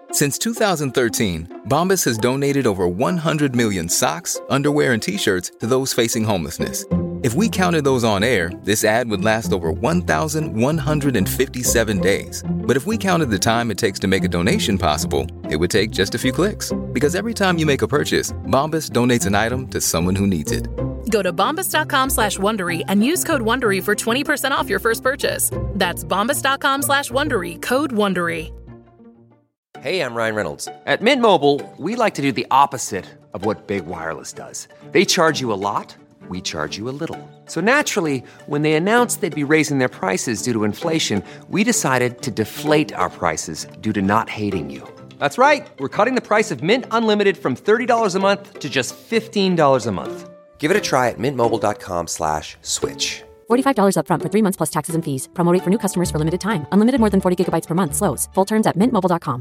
Since 2013, Bombas has donated over 100 million socks, underwear, and T-shirts to those facing homelessness. If we counted those on air, this ad would last over 1,157 days. But if we counted the time it takes to make a donation possible, it would take just a few clicks. Because every time you make a purchase, Bombas donates an item to someone who needs it. Go to bombas.com/Wondery and use code WONDERY for 20% off your first purchase. That's bombas.com/Wondery, code WONDERY. Hey, I'm Ryan Reynolds. At Mint Mobile, we like to do the opposite of what Big Wireless does. They charge you a lot, we charge you a little. So naturally, when they announced they'd be raising their prices due to inflation, we decided to deflate our prices due to not hating you. That's right. We're cutting the price of Mint Unlimited from $30 a month to just $15 a month. Give it a try at mintmobile.com/switch. $45 up front for 3 months plus taxes and fees. Promo rate for new customers for limited time. Unlimited more than 40 gigabytes per month. Slows full terms at mintmobile.com.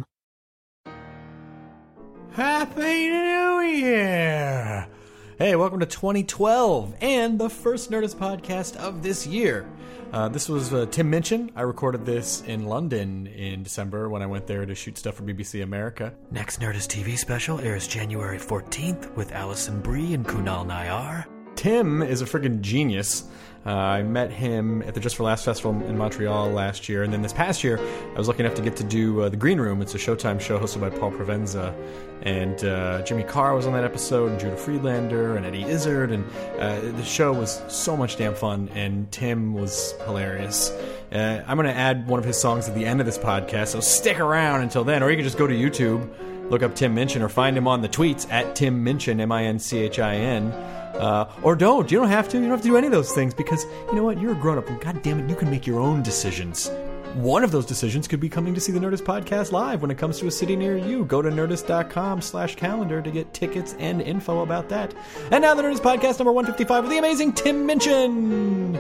Happy New Year! Hey, welcome to 2012 and the first Nerdist podcast of this year. This was Tim Minchin. I recorded this in London in December when I went there to shoot stuff for BBC America. Next Nerdist TV special airs January 14th with Alison Brie and Kunal Nayyar. Tim is a friggin' genius. I met him at the Just for Laughs Festival in Montreal last year, and then this past year, I was lucky enough to get to do The Green Room. It's a Showtime show hosted by Paul Provenza, and Jimmy Carr was on that episode, and Judah Friedlander, and Eddie Izzard, and the show was so much damn fun, and Tim was hilarious. I'm going to add one of his songs at the end of this podcast, so stick around until then, or you can just go to YouTube, look up Tim Minchin, or find him on the tweets at Tim Minchin, M-I-N-C-H-I-N. Or don't. You don't have to. You don't have to do any of those things because, you know what? You're a grown-up and God damn it, you can make your own decisions. One of those decisions could be coming to see the Nerdist podcast live when it comes to a city near you. Go to nerdist.com/calendar to get tickets and info about that. And now the Nerdist podcast number 155 with the amazing Tim Minchin.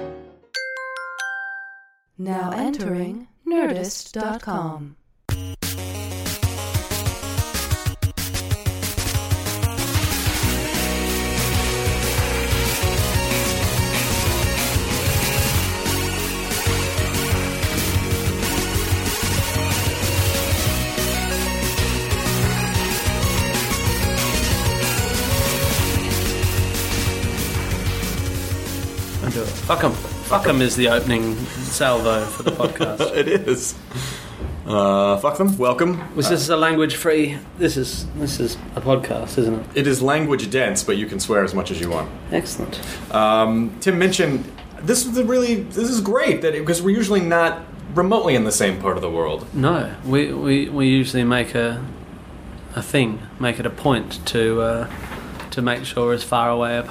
Now entering nerdist.com. Fuck 'em is the opening salvo for the podcast. It is. Fuck them. Welcome. Was this a language free? This is a podcast, isn't it? It is language dense, but you can swear as much as you want. Excellent. Tim Minchin, this is great because we're usually not remotely in the same part of the world. No, we usually make it a point to make sure we're as far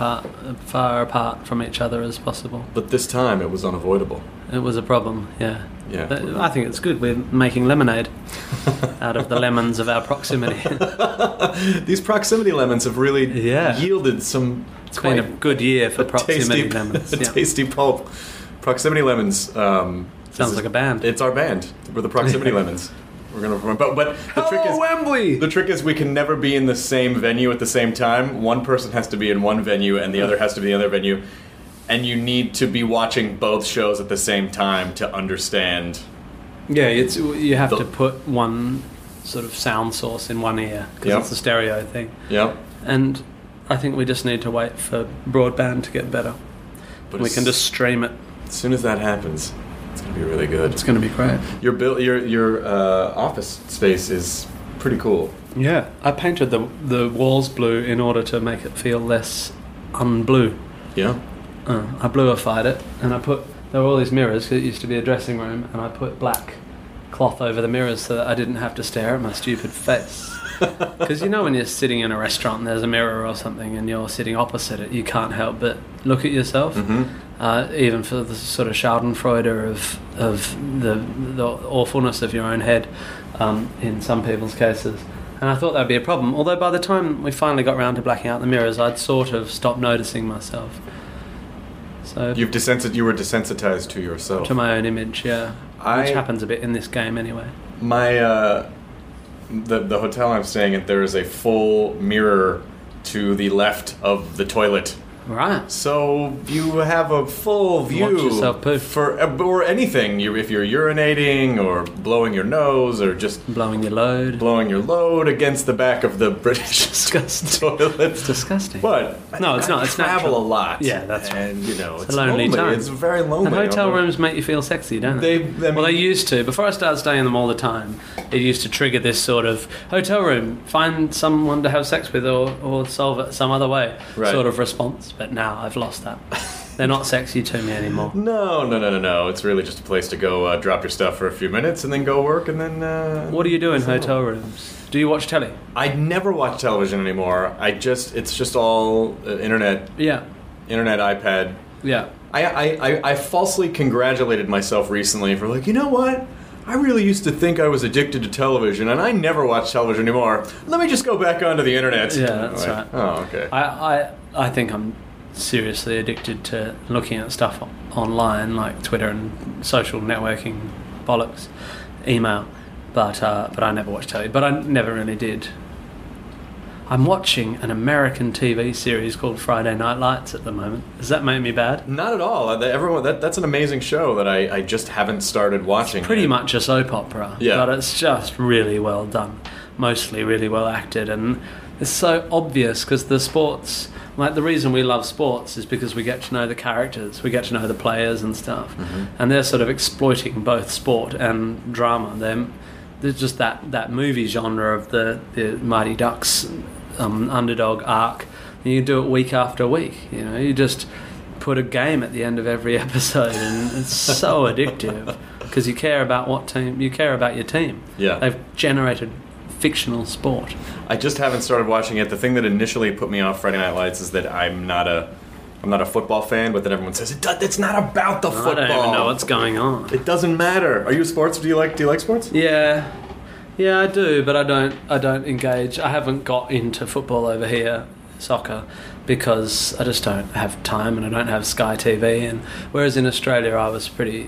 apart from each other as possible. But this time it was unavoidable. It was a problem, yeah. Yeah. But I think it's good. We're making lemonade out of the lemons of our proximity. These proximity lemons have really yielded some. It's been a good year for proximity lemons. Tasty pulp. Proximity lemons. Sounds like a band. It's our band. We're the Proximity Lemons. We're gonna but the trick is Wembley. The trick is we can never be in the same venue at the same time. One person has to be in one venue and the other has to be in the other venue, and you need to be watching both shows at the same time to understand. Yeah, you have to put one sort of sound source in one ear because it's a stereo thing. Yep. And I think we just need to wait for broadband to get better. But we can just stream it. As soon as that happens, it's going to be really good. It's going to be great. Your office space is pretty cool. Yeah, I painted the walls blue in order to make it feel less unblue. Yeah. I bluified it, and there were all these mirrors, because it used to be a dressing room, and I put black cloth over the mirrors so that I didn't have to stare at my stupid face. Because you know when you're sitting in a restaurant and there's a mirror or something and you're sitting opposite it, you can't help but look at yourself. Mm-hmm. Even for the sort of schadenfreude of the awfulness of your own head in some people's cases. And I thought that would be a problem. Although by the time we finally got round to blacking out the mirrors, I'd sort of stopped noticing myself. So you were desensitized to yourself. To my own image, yeah. Which happens a bit in this game anyway. My the hotel I'm staying at, there is a full mirror to the left of the toilet Right. So you have a full view Watch yourself poo. or anything. If you're urinating or blowing your nose or just Blowing your load against the back of the British Disgusting. toilet. It's disgusting. But No, it's not. It's travel natural. a lot. Yeah, that's right. And it's a lonely lonely. time. It's very lonely. And hotel although- rooms make you feel sexy, don't they? Well, they used to. Before I started staying in them all the time, it used to trigger this sort of hotel room, find someone to have sex with or solve it some other way sort of response. But now I've lost that. They're not sexy to me anymore. No. It's really just a place to go drop your stuff for a few minutes and then go work and then... What do you do in hotel rooms? Do you watch telly? I never watch television anymore. It's just all internet. Yeah. Internet, iPad. Yeah. I falsely congratulated myself recently for you know what? I really used to think I was addicted to television, and I never watch television anymore. Let me just go back onto the internet. Yeah, that's right. Oh, okay. I think I'm seriously addicted to looking at stuff online, like Twitter and social networking bollocks, email. But I never watch telly. But I never really did. I'm watching an American TV series called Friday Night Lights at the moment. Does that make me bad? Not at all. That's an amazing show that I just haven't started watching. It's pretty much a soap opera, yeah. But it's just really well done. Mostly really well acted, and it's so obvious because the sports, the reason we love sports is because we get to know the characters, we get to know the players and stuff, and they're sort of exploiting both sport and drama. There's just that movie genre of the Mighty Ducks underdog arc. And you do it week after week. You just put a game at the end of every episode, and it's so addictive because you care about your team. Yeah, they've generated fictional sport. I just haven't started watching it. The thing that initially put me off Friday Night Lights is that I'm not a football fan, but then everyone says it's not about the football. I don't even know what's going on. It doesn't matter. Are you sports? Do you like sports? Yeah, I do, but I don't engage. I haven't got into football over here, soccer, because I just don't have time and I don't have Sky TV. And whereas in Australia, I was pretty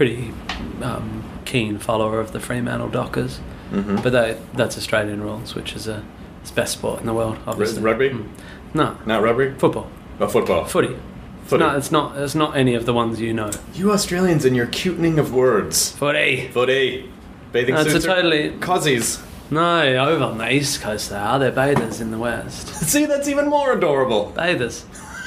keen follower of the Fremantle Dockers, but that's Australian rules, which is it's the best sport in the world, obviously. Rugby? No, not rugby. Football. Oh, football. Footy. No, it's not any of the ones you know. You Australians and your cutening of words. Footy. Bathing No, suits. it's a totally Cozzies. No, over on the east coast they are. They're bathers in the west. See, that's even more adorable. Bathers.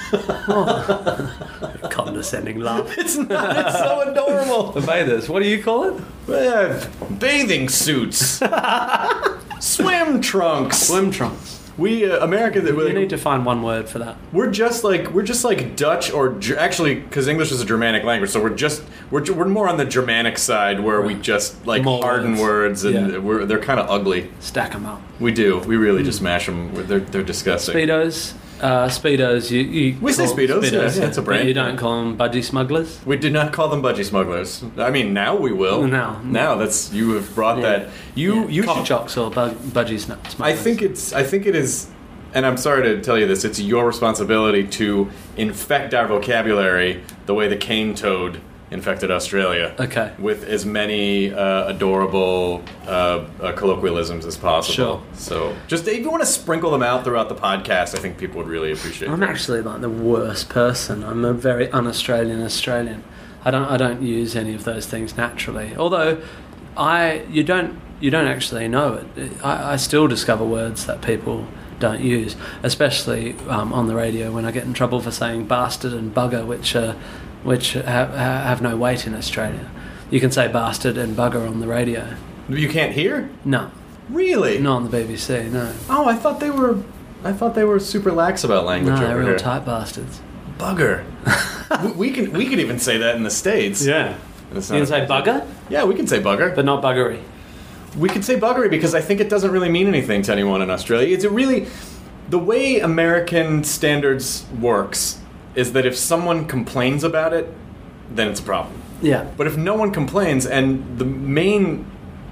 Oh. Condescending laugh. It's not. It's so adorable. The bathers. What do you call it? Bathing suits. Swim trunks. Swim trunks. We America. You need to find one word for that. We're just like Dutch or actually because English is a Germanic language, so we're more on the Germanic side where we just like more harden words and they're kind of ugly. Stack them up. We do. We really just mash them. They're disgusting. Speedos. Speedos. We say Speedos. Yeah, it's a brand. But you don't call them budgie smugglers. We do not call them budgie smugglers. I mean, now we will. Now that's you have brought that. You cock chocks or budgie smugglers. I think it is, and I'm sorry to tell you this. It's your responsibility to infect our vocabulary the way the cane toad infected Australia. Okay. With as many adorable colloquialisms as possible. Sure. So, just if you want to sprinkle them out throughout the podcast, I think people would really appreciate it. I'm actually like the worst person. I'm a very un-Australian Australian. I don't use any of those things naturally. Although you don't actually know it. I still discover words that people don't use, especially on the radio when I get in trouble for saying bastard and bugger, which have no weight in Australia. You can say bastard and bugger on the radio. You can't hear? No. Really? Not on the BBC, no. Oh, I thought they were super lax about language No, over they're here. real tight bastards. Bugger. we could even say that in the States. Yeah. You can say bugger? Yeah, we can say bugger. But not buggery. We could say buggery because I think it doesn't really mean anything to anyone in Australia. The way American standards works is that if someone complains about it, then it's a problem. Yeah. But if no one complains, and the main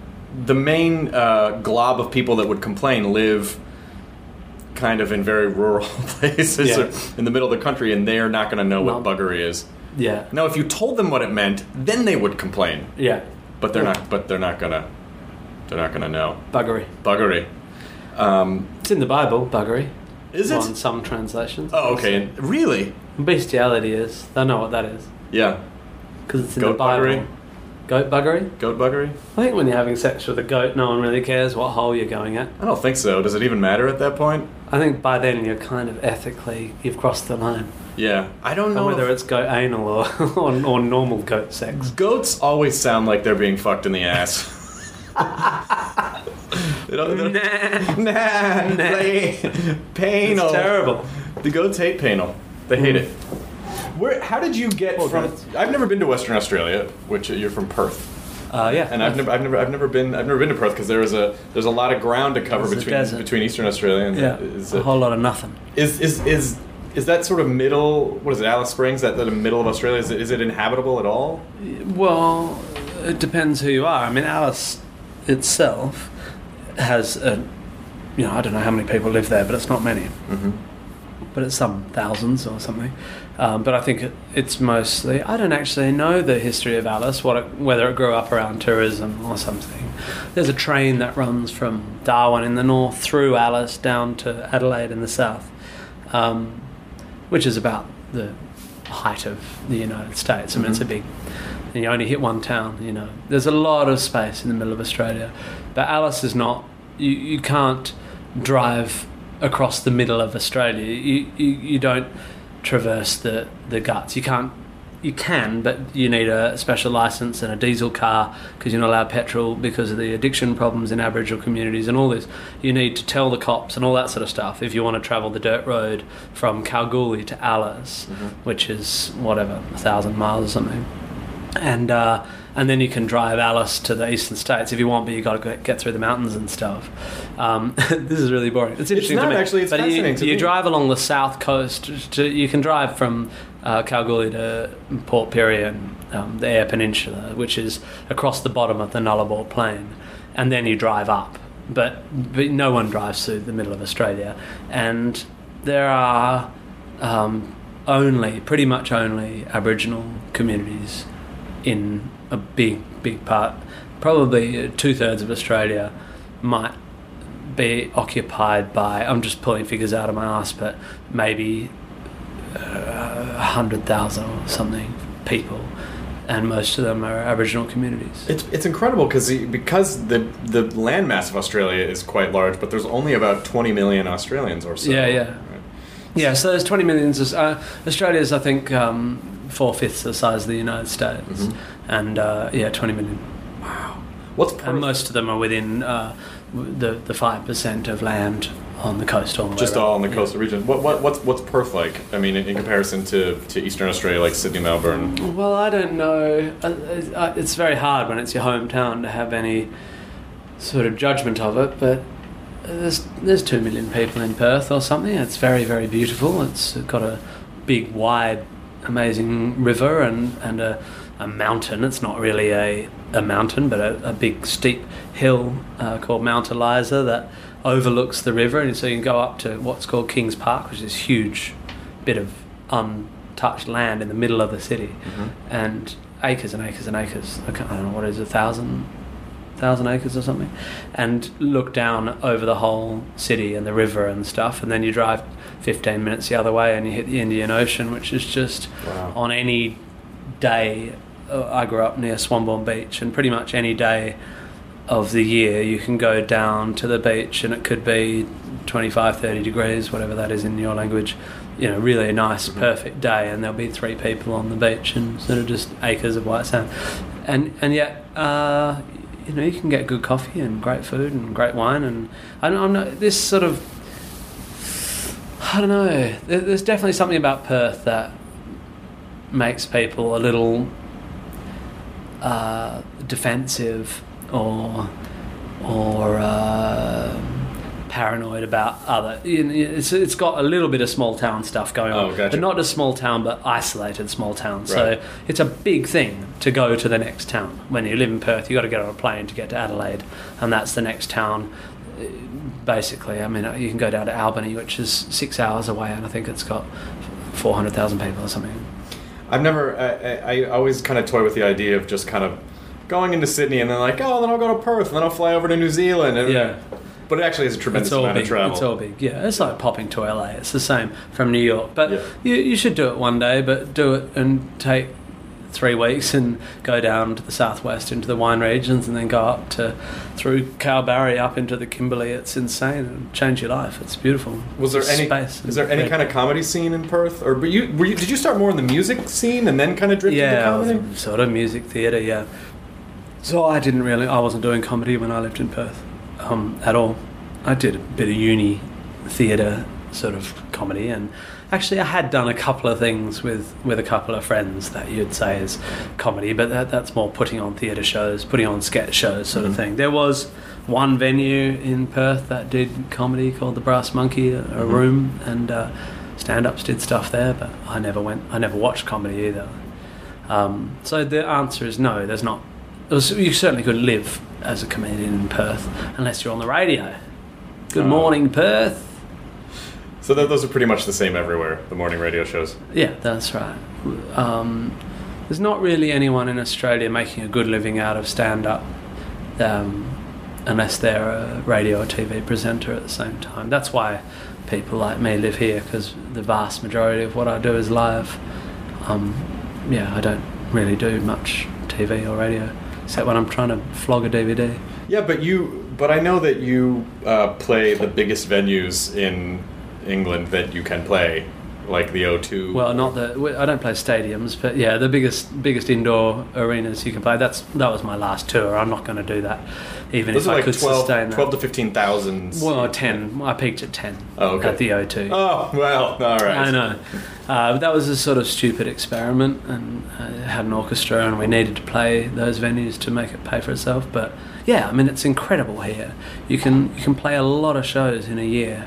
glob of people that would complain live kind of in very rural places or in the middle of the country, and they're not going to know what buggery is. Yeah. Now, if you told them what it meant, then they would complain. Yeah. But they're not. But they're not gonna know. Buggery. Buggery. It's in the Bible, buggery. Is it? On some translations. Oh, okay. Really? Bestiality is. They know what that is. Yeah. Because it's in Goat the Bible. buggery? Goat buggery? Goat buggery? I think when you're having sex with a goat, no one really cares what hole you're going at. I don't think so. Does it even matter at that point? I think by then you're kind of ethically, you've crossed the line. Yeah. I don't know whether it's goat anal or normal goat sex. Goats always sound like they're being fucked in the ass. Pain. It's terrible. The goats hate panel. They hate it. How did you get from? goats. I've never been to Western Australia, which you're from Perth. Yeah. And I've never been to Perth because there's a lot of ground to cover between Eastern Australia and a whole lot of nothing. Is that sort of middle? What is it? Alice Springs? That the middle of Australia? Is it inhabitable at all? Well, it depends who you are. I mean, Alice itself has I don't know how many people live there, but it's not many. Mm-hmm. But it's some thousands or something. But I think it's mostly... I don't actually know the history of Alice, whether it grew up around tourism or something. There's a train that runs from Darwin in the north through Alice down to Adelaide in the south, which is about the height of the United States. I mean, it's a big... And you only hit one town, There's a lot of space in the middle of Australia. But Alice is not... You can't drive across the middle of Australia. You don't traverse the guts. You can, but you need a special license and a diesel car because you're not allowed petrol because of the addiction problems in Aboriginal communities and all this. You need to tell the cops and all that sort of stuff if you want to travel the dirt road from Kalgoorlie to Alice, which is 1,000 miles or something. And then you can drive Alice to the eastern states if you want, but you've got to get through the mountains and stuff. This is really boring. It's interesting to me. It's fascinating to me. You drive along the south coast. You can drive from Kalgoorlie to Port Pirie and the Eyre Peninsula, which is across the bottom of the Nullarbor Plain, and then you drive up. But no one drives through the middle of Australia. And there are pretty much only Aboriginal communities in a big part. Probably 2/3 of Australia might be occupied by, I'm just pulling figures out of my ass, but maybe 100,000 or something people, and most of them are Aboriginal communities. It's incredible because the landmass of Australia is quite large, but there's only about 20 million Australians or so. Yeah. Yeah, so there's 20 million. Australia's, I think, 4/5 the size of the United States, and 20 million. Wow. What's Perth? And most of them are within the 5% of land on the coast. All on the coastal region. What's Perth like? I mean, in comparison to Eastern Australia, like Sydney, Melbourne. Well, I don't know. It's very hard when it's your hometown to have any sort of judgment of it, but there's 2 million people in Perth or something. It's very, very beautiful. It's got a big, wide, amazing river and a mountain. It's not really a mountain, but a big, steep hill called Mount Eliza that overlooks the river, and so you can go up to what's called Kings Park, which is this huge bit of untouched land in the middle of the city, and acres and acres and acres. I don't know what it is, 1,000 acres or something, and look down over the whole city and the river and stuff, and then you drive 15 minutes the other way and you hit the Indian Ocean, which is just on any day. I grew up near Swanbourne Beach, and pretty much any day of the year you can go down to the beach and it could be 25-30 degrees, whatever that is in your language, really a nice perfect day, and there'll be 3 people on the beach and sort of just acres of white sand, and yet you can get good coffee and great food and great wine, and I'm not this sort of, I don't know, there's definitely something about Perth that makes people a little defensive or paranoid about other. It's got a little bit of small town stuff going on, gotcha. But not just small town, but isolated small town. Right. So it's a big thing to go to the next town. When you live in Perth, you got to get on a plane to get to Adelaide, and that's the next town. Basically, I mean, you can go down to Albany, which is 6 hours away, and I think it's got 400,000 people or something. I always kind of toy with the idea of just kind of going into Sydney and then then I'll go to Perth and then I'll fly over to New Zealand. And But it actually has a tremendous amount of travel. It's all big, yeah. It's like popping to LA. It's the same from New York. But Yeah. you should do it one day, but do it and take 3 weeks and go down to the southwest into the wine regions and then go up through Kalbarri up into the Kimberley. It's insane and change your life. It's beautiful. Was there any? Space Is there any kind of comedy scene in Perth, or did you start more in the music scene and then kind of drift into comedy? Yeah, sort of music theatre. Yeah. So I wasn't doing comedy when I lived in Perth at all. I did a bit of uni theatre sort of comedy, and actually I had done a couple of things with a couple of friends that you'd say is comedy, but that's more putting on theatre shows, putting on sketch shows sort of thing. There was one venue in Perth that did comedy called the Brass Monkey, a room, and stand-ups did stuff there, but I never watched comedy either. So the answer is no, there's not. You certainly couldn't live as a comedian in Perth unless you're on the radio. Good morning, Perth. So those are pretty much the same everywhere, the morning radio shows. Yeah, that's right. There's not really anyone in Australia making a good living out of stand-up unless they're a radio or TV presenter at the same time. That's why people like me live here, because the vast majority of what I do is live. I don't really do much TV or radio, except when I'm trying to flog a DVD. Yeah, but I know that you play the biggest venues in England that you can play, like the O2. Well, I don't play stadiums, but yeah, the biggest indoor arenas you can play. That was my last tour. I'm not going to do that, even Those if are I like could sustain that. 12 to 15,000. Well, 10. I peaked at 10 at the O2. Oh, well, all right. I know. But that was a sort of stupid experiment, and I had an orchestra, and we needed to play those venues to make it pay for itself. But yeah, I mean, it's incredible here. You can play a lot of shows in a year.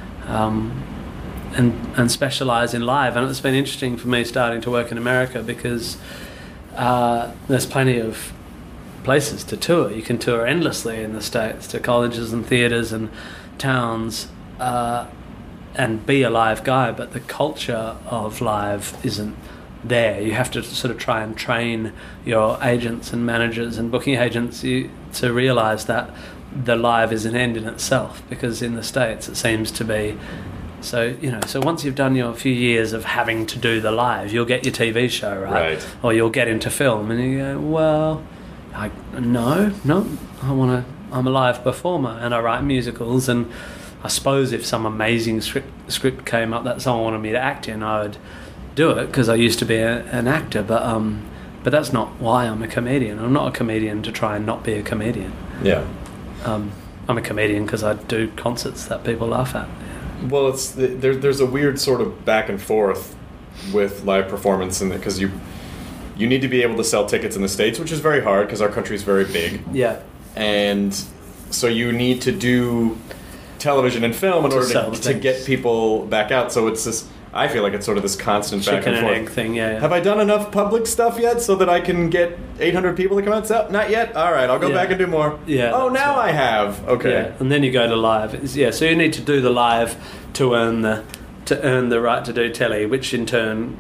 And specialise in live, and it's been interesting for me starting to work in America because there's plenty of places to tour. You can tour endlessly in the States to colleges and theatres and towns and be a live guy, but the culture of live isn't there. You have to sort of try and train your agents and managers and booking agents to realise that the live is an end in itself, because in the States it seems to be. So once you've done your few years of having to do the live, you'll get your TV show, right? Or you'll get into film, and you go, well, no, I'm a live performer, and I write musicals, and I suppose if some amazing script came up that someone wanted me to act in, I would do it, because I used to be an actor, but that's not why I'm a comedian. I'm not a comedian to try and not be a comedian. Yeah. I'm a comedian because I do concerts that people laugh at. Well, there's a weird sort of back and forth with live performance, because you need to be able to sell tickets in the States, which is very hard because our country is very big. Yeah. And so you need to do television and film in order to get people back out. So it's this. I feel like it's sort of this constant back and forth. Chicken and egg thing, yeah. Have I done enough public stuff yet so that I can get 800 people to come out? So, not yet? All right, I'll go back and do more. Yeah. Oh, now I have. Okay. Yeah. And then you go to live. So you need to do the live to earn the right to do telly, which in turn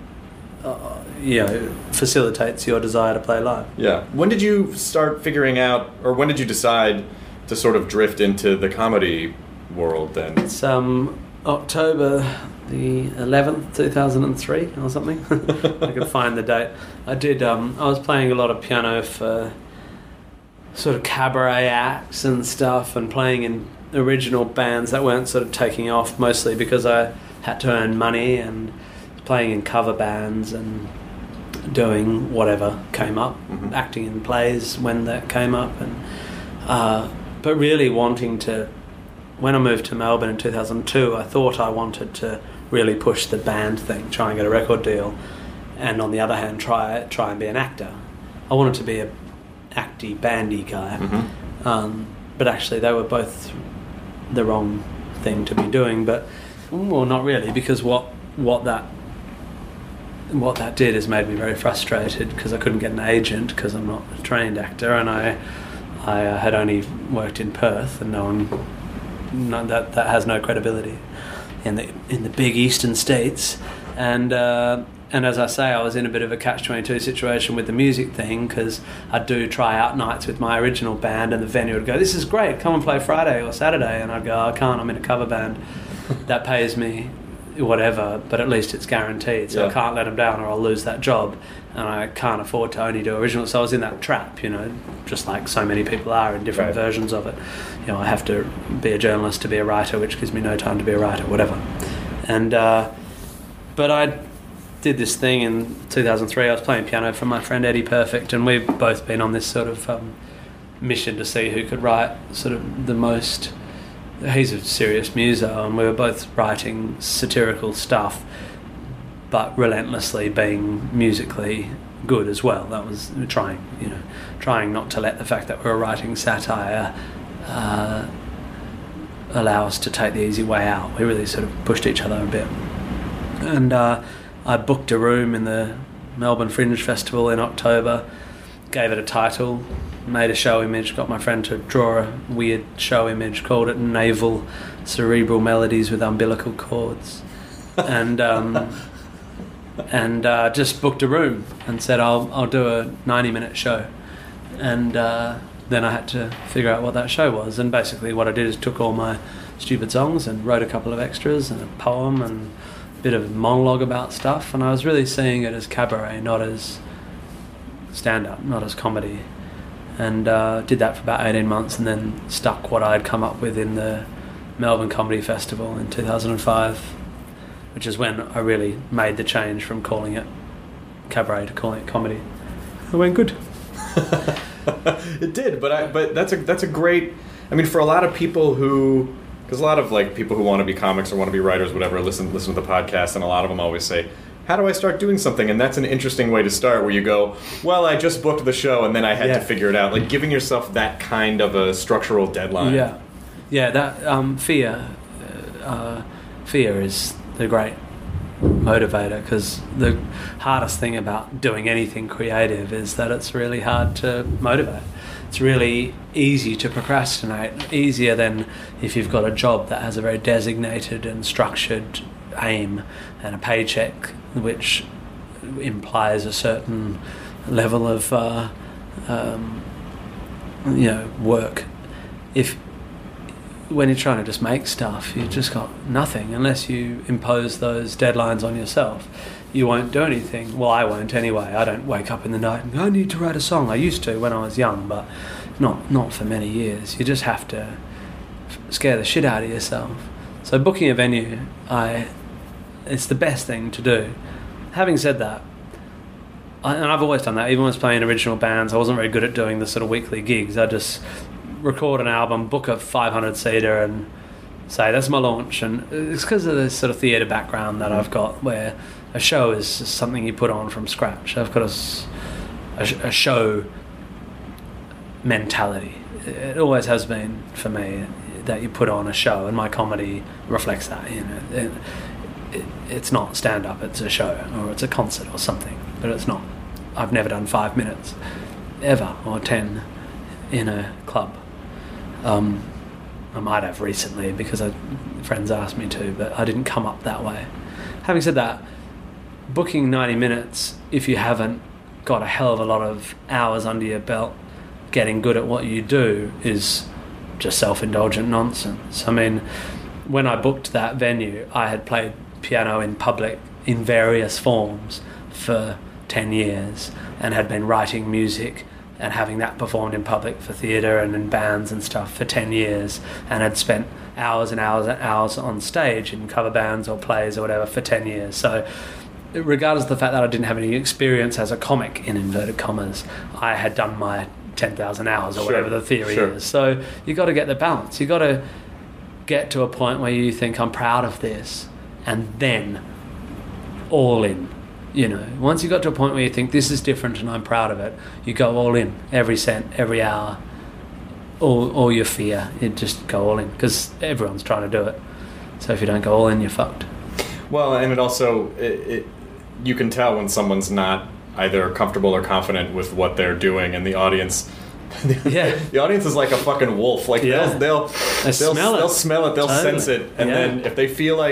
facilitates your desire to play live. Yeah. When did you start figuring out, or when did you decide to sort of drift into the comedy world then? It's October the 11th, 2003 or something. I could find the date. I did. I was playing a lot of piano for sort of cabaret acts and stuff, and playing in original bands that weren't sort of taking off, mostly because I had to earn money, and playing in cover bands and doing whatever came up, acting in plays when that came up, and but really wanting to. When I moved to Melbourne in 2002, I thought I wanted to really push the band thing, try and get a record deal, and on the other hand, try and be an actor. I wanted to be a acty, bandy guy, but actually they were both the wrong thing to be doing. But well, not really, because what that did is made me very frustrated because I couldn't get an agent because I'm not a trained actor, and I had only worked in Perth, and that has no credibility in the big eastern states, and And as I say, I was in a bit of a catch-22 situation with the music thing, because I'd do try-out nights with my original band, and the venue would go, "This is great, come and play Friday or Saturday," and I'd go, "I can't, I'm in a cover band that pays me whatever, but at least it's guaranteed, so I can't let them down or I'll lose that job, and I can't afford to only do original." So I was in that trap, just like so many people are in different versions of it. I have to be a journalist to be a writer, which gives me no time to be a writer, whatever. And but I did this thing in 2003. I was playing piano for my friend Eddie Perfect, and we've both been on this sort of mission to see who could write sort of the most. He's a serious muso, and we were both writing satirical stuff, but relentlessly being musically good as well. That was trying not to let the fact that we were writing satire allow us to take the easy way out. We really sort of pushed each other a bit. And I booked a room in the Melbourne Fringe Festival in October, gave it a title, made a show image, got my friend to draw a weird show image, called it Naval Cerebral Melodies with Umbilical Chords, and just booked a room and said I'll do a 90-minute show, and then I had to figure out what that show was. And basically what I did is took all my stupid songs and wrote a couple of extras and a poem and a bit of a monologue about stuff, and I was really seeing it as cabaret, not as stand-up, not as comedy. And did that for about 18 months, and then stuck what I'd come up with in the Melbourne Comedy Festival in 2005, which is when I really made the change from calling it cabaret to calling it comedy. It went good. It did, but that's a great. I mean, for a lot of people who, because a lot of like people who want to be comics or want to be writers, whatever, listen to the podcast, and a lot of them always say, "How do I start doing something?" And that's an interesting way to start, where you go, "Well, I just booked the show, and then I had to figure it out." Like giving yourself that kind of a structural deadline. Yeah. That fear is the great motivator, because the hardest thing about doing anything creative is that it's really hard to motivate. It's really easy to procrastinate, easier than if you've got a job that has a very designated and structured aim and a paycheck which implies a certain level of work. When you're trying to just make stuff, you've just got nothing. Unless you impose those deadlines on yourself, you won't do anything. Well, I won't anyway. I don't wake up in the night and go, "I need to write a song." I used to when I was young, but not for many years. You just have to scare the shit out of yourself. So booking a venue, it's the best thing to do. Having said that, and I've always done that, even when I was playing original bands, I wasn't very good at doing the sort of weekly gigs. I just record an album, book a 500-seater and say, "That's my launch." And it's because of this sort of theatre background that I've got, where a show is just something you put on from scratch. I've got a show mentality. It always has been for me, that you put on a show, and my comedy reflects that. It's not stand-up, it's a show, or it's a concert or something, but it's not. I've never done 5 minutes ever, or 10 in a club. I might have recently because friends asked me to, but I didn't come up that way. Having said that, booking 90 minutes, if you haven't got a hell of a lot of hours under your belt getting good at what you do, is just self-indulgent nonsense. I mean, when I booked that venue, I had played piano in public in various forms for 10 years and had been writing music and having that performed in public for theatre and in bands and stuff for 10 years, and had spent hours and hours and hours on stage in cover bands or plays or whatever for 10 years. So regardless of the fact that I didn't have any experience as a comic, in inverted commas, I had done my 10,000 hours or whatever the theory is. So you got to get the balance. You got to get to a point where you think, "I'm proud of this," and then all in. Once you got to a point where you think, "This is different and I'm proud of it," you go all in, every cent, every hour, all your fear. You just go all in, because everyone's trying to do it. So if you don't go all in, you're fucked. Well, and it also, you can tell when someone's not either comfortable or confident with what they're doing, and the audience. The audience is like a fucking wolf. Like they'll smell it, they'll totally. sense it, and then if they feel like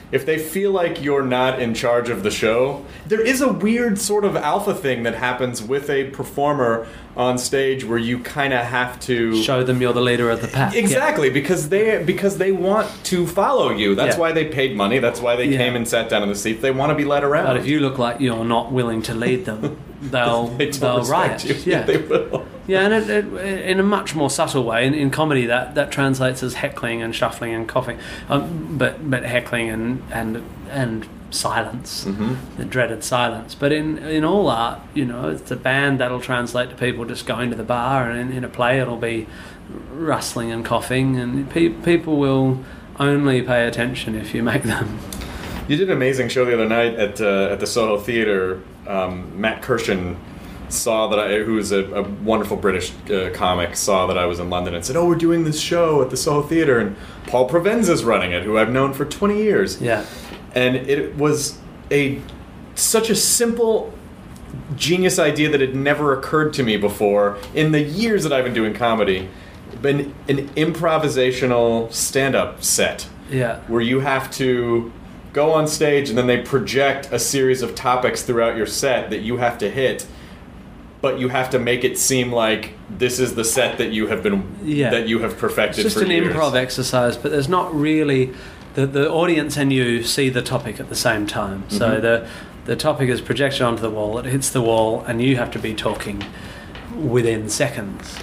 if they feel like you're not in charge of the show, there is a weird sort of alpha thing that happens with a performer on stage where you kind of have to show them you're the leader of the pack. Exactly, because they want to follow you. That's Yeah. why they paid money. That's why they Yeah. came and sat down in the seats. They want to be led around. But if you look like you're not willing to lead them, they'll don't riot. respect you. Yeah, They will. Yeah, and it, in a much more subtle way, in comedy, that translates as heckling and shuffling and coughing, but heckling and silence, the dreaded silence. But in all art, it's a band that'll translate to people just going to the bar, and in a play it'll be rustling and coughing, and people will only pay attention if you make them. You did an amazing show the other night at the Soho Theatre. Matt Kirshen saw that who's a wonderful British comic, saw that I was in London and said, "Oh, we're doing this show at the Soho Theatre, and Paul Provenza's running it, who I've known for 20 years." Yeah. And it was such a simple, genius idea that had never occurred to me before in the years that I've been doing comedy. Been an improvisational stand-up set. Yeah. Where you have to go on stage and then they project a series of topics throughout your set that you have to hit, but you have to make it seem like this is the set that you have perfected. It's just for an years. improv exercise, but there's not really the audience and you see the topic at the same time. So the topic is projected onto the wall, it hits the wall, and you have to be talking within seconds.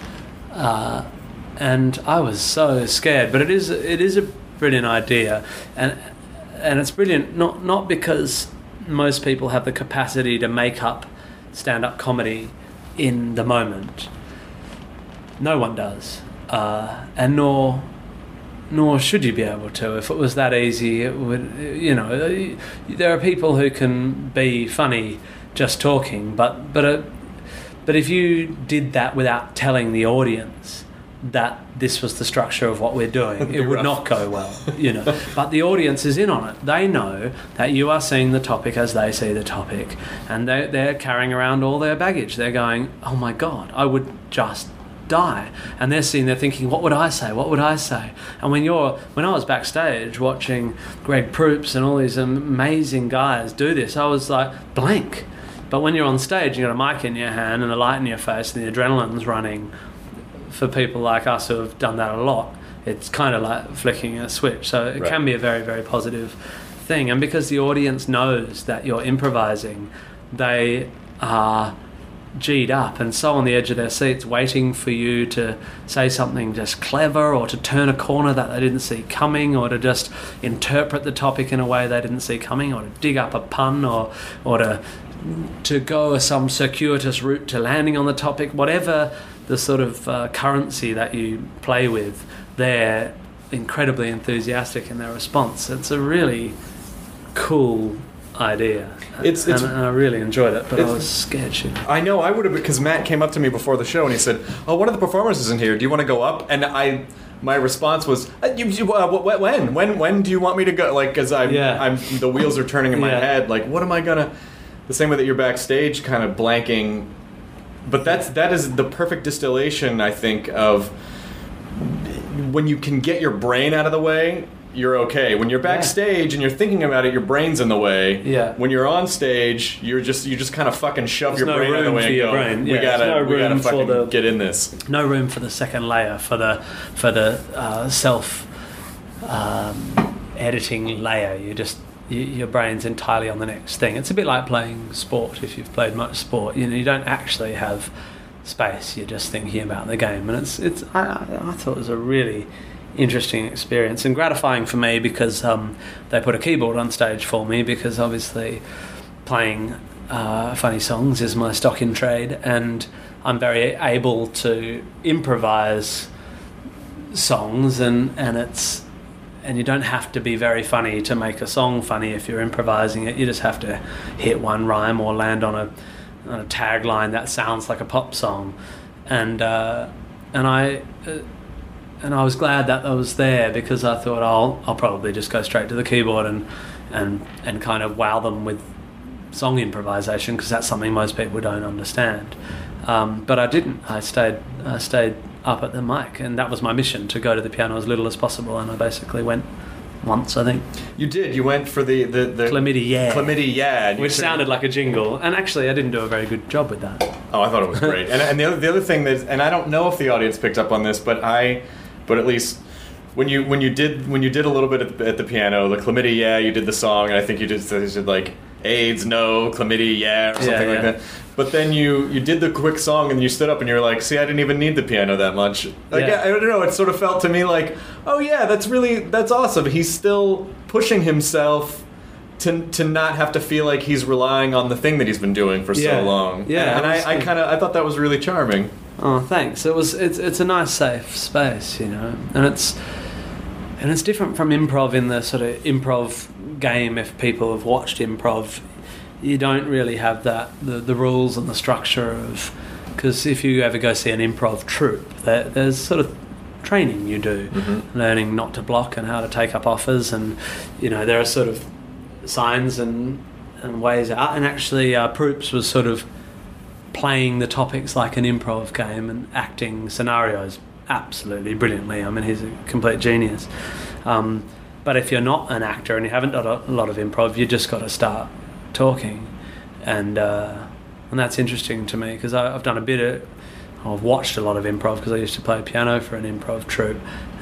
And I was so scared, but it is a brilliant idea, and it's brilliant not because most people have the capacity to make up stand-up comedy in the moment. No one does, and nor should you be able to. If it was that easy, it would. There are people who can be funny just talking, but if you did that without telling the audience that this was the structure of what we're doing, it would not go well, But the audience is in on it. They know that you are seeing the topic as they see the topic, and they're carrying around all their baggage. They're going, "Oh my God, I would just die." And they're thinking, "What would I say? What would I say?" And when I was backstage watching Greg Proops and all these amazing guys do this, I was like blank. But when you're on stage, you've got a mic in your hand and a light in your face and the adrenaline's running. For people like us who have done that a lot, it's kind of like flicking a switch. So it can be a very, very positive thing. And because the audience knows that you're improvising, they are G'd up and so on the edge of their seats waiting for you to say something just clever, or to turn a corner that they didn't see coming, or to just interpret the topic in a way they didn't see coming, or to dig up a pun, or to go some circuitous route to landing on the topic. Whatever the sort of currency that you play with, they're incredibly enthusiastic in their response. It's a really cool idea. And I really enjoyed it, but I was scared shitless. I know, I would have, because Matt came up to me before the show and he said, "Oh, one of the performers isn't here. Do you want to go up?" And my response was, when do you want me to go? Like, because I'm the wheels are turning in my head. Like, what am I gonna? The same way that you're backstage, kind of blanking. But that is the perfect distillation, I think, of when you can get your brain out of the way, you're okay. When you're backstage and you're thinking about it, your brain's in the way. Yeah. When you're on stage, you just kind of fucking shove There's your brain out of the way and go, brain. we gotta fucking get in this. No room for the second layer, for the self editing layer. Your brain's entirely on the next thing. It's a bit like playing sport. If you've played much sport, you don't actually have space. You're just thinking about the game, and I thought it was a really interesting experience and gratifying for me, because they put a keyboard on stage for me, because obviously playing funny songs is my stock in trade, and I'm very able to improvise songs, and you don't have to be very funny to make a song funny if you're improvising it. You just have to hit one rhyme or land on a tagline that sounds like a pop song, and I was glad that I was there, because I thought I'll probably just go straight to the keyboard and kind of wow them with song improvisation, because that's something most people don't understand. But I didn't. I stayed up at the mic, and that was my mission, to go to the piano as little as possible, and I basically went once, I think. You did. You went for the Chlamydia, yeah. Chlamydia, yeah. Which sounded like a jingle. And actually, I didn't do a very good job with that. Oh, I thought it was great. And the other thing that, and I don't know if the audience picked up on this, but at least when you did a little bit at the piano, the Chlamydia, yeah, you did the song, and I think you did like AIDS, no, Chlamydia, yeah, or something like that. But then you did the quick song and you stood up and you were like, see, I didn't even need the piano that much. Like, I don't know, it sort of felt to me like, oh yeah, that's awesome. He's still pushing himself to not have to feel like he's relying on the thing that he's been doing for so long. Yeah. And I thought that was really charming. Oh, thanks. It's a nice safe space, you know. And it's different from improv in the sort of improv game. If people have watched improv, you don't really have that the rules and the structure of, because if you ever go see an improv troupe, there's sort of training you do, learning not to block and how to take up offers, and you know there are sort of signs and ways out. And actually, Proops was sort of playing the topics like an improv game and acting scenarios absolutely brilliantly. I mean, he's a complete genius. But if you're not an actor and you haven't done a lot of improv, you just got to start talking, and that's interesting to me because I've done I've watched a lot of improv because I used to play piano for an improv troupe,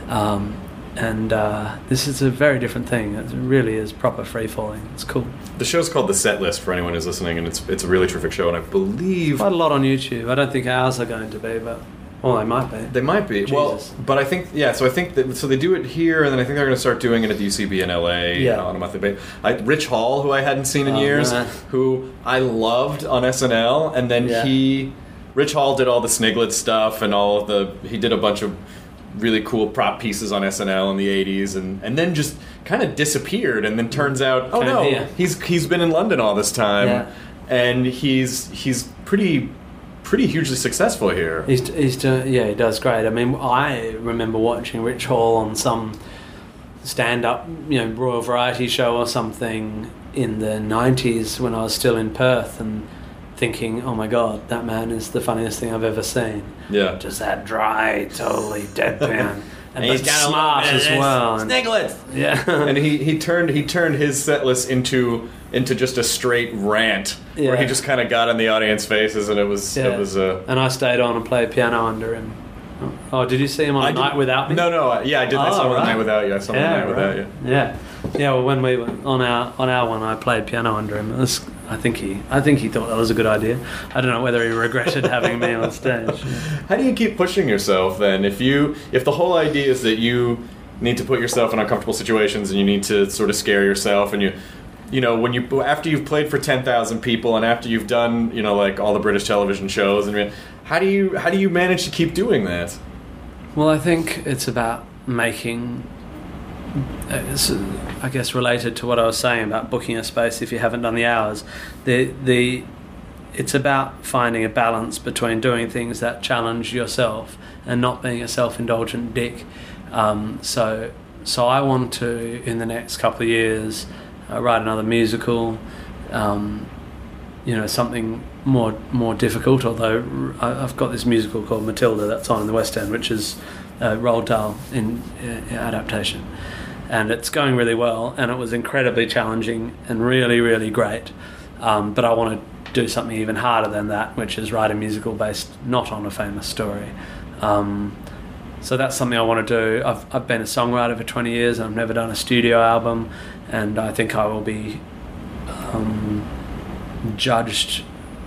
and this is a very different thing. It really is proper free falling. It's cool. The show's called The Set List for anyone who's listening, and it's a really terrific show, and I believe quite a lot on YouTube. I don't think ours are going to be, but well, they might be. They might be. Jesus. Well, but I think so they do it here, and then I think they're going to start doing it at the UCB in LA on a monthly basis. Rich Hall, who I hadn't seen in years, who I loved on SNL, and then Rich Hall did all the Sniglets stuff and he did a bunch of really cool prop pieces on SNL in the 80s, and then just kind of disappeared, and then turns out he's been in London all this time, and he's pretty hugely successful here. He does great. I mean, I remember watching Rich Hall on some stand-up, Royal Variety show or something in the 90s when I was still in Perth, and thinking, oh my god, that man is the funniest thing I've ever seen. Yeah. Just that dry, totally deadpan. And he's got smart as well. Sniglets. Yeah. And he turned his set list into just a straight rant where he just kind of got in the audience faces, and it was and I stayed on and played piano under him. Oh, did you see him on Night Without Me? No, I did. I saw him on Night Without You. I saw him on Night Without You. Yeah. Well, when we were on our one, I played piano under him. I think he thought that was a good idea. I don't know whether he regretted having me on stage. How do you keep pushing yourself then? If the whole idea is that you need to put yourself in uncomfortable situations and you need to sort of scare yourself, and after you've played for 10,000 people and after you've done like all the British television shows, and how do you manage to keep doing that? Well, I think it's about making. It's, I guess, related to what I was saying about booking a space if you haven't done the hours. It's about finding a balance between doing things that challenge yourself and not being a self-indulgent dick. So I want to, in the next couple of years, write another musical. Something more difficult. Although I've got this musical called Matilda that's on in the West End, which is a Roald Dahl in adaptation. And it's going really well, and it was incredibly challenging and really, really great. But I want to do something even harder than that, which is write a musical based not on a famous story. So that's something I want to do. I've been a songwriter for 20 years, and I've never done a studio album, and I think I will be judged.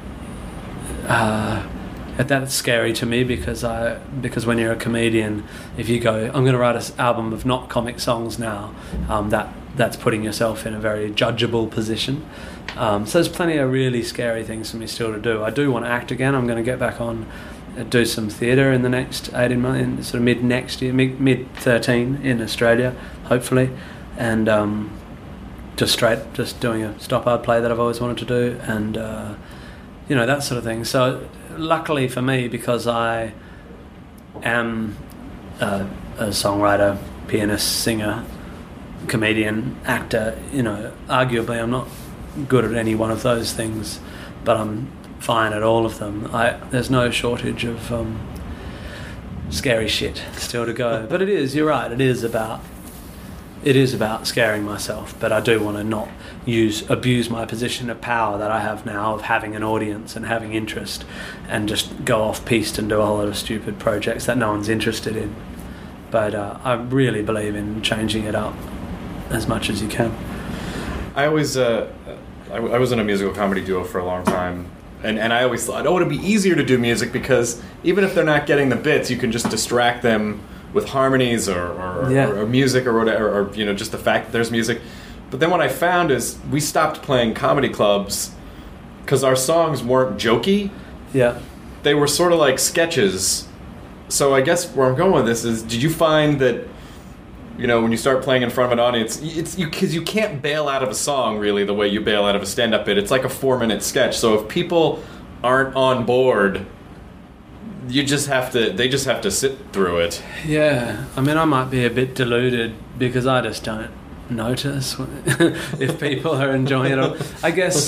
That's scary to me because when you're a comedian, if you go, I'm going to write an album of not comic songs now, that's putting yourself in a very judgeable position. So there's plenty of really scary things for me still to do. I do want to act again. I'm going to get back on, do some theatre in the next 18 months, sort of mid next year, mid 13 in Australia, hopefully, and just doing a stop-hard play that I've always wanted to do, and that sort of thing. So luckily for me, because I am a songwriter, pianist, singer, comedian, actor, arguably I'm not good at any one of those things, but I'm fine at all of them. There's no shortage of scary shit still to go. But you're right, it is about it is about scaring myself, but I do want to not abuse my position of power that I have now of having an audience and having interest, and just go off piste and do a whole lot of stupid projects that no one's interested in. But I really believe in changing it up as much as you can. I always I was in a musical comedy duo for a long time, and I always thought, oh, it'd be easier to do music because even if they're not getting the bits, you can just distract them with harmonies or music or whatever, or you know, just the fact that there's music. But then what I found is we stopped playing comedy clubs because our songs weren't jokey. Yeah. They were sort of like sketches. So I guess where I'm going with this is, did you find that, you know, when you start playing in front of an audience, because you can't bail out of a song really the way you bail out of a stand-up bit. It's like a 4-minute sketch. So if people aren't on board, they just have to sit through it. Yeah, I mean, I might be a bit deluded because I just don't notice if people are enjoying it. I guess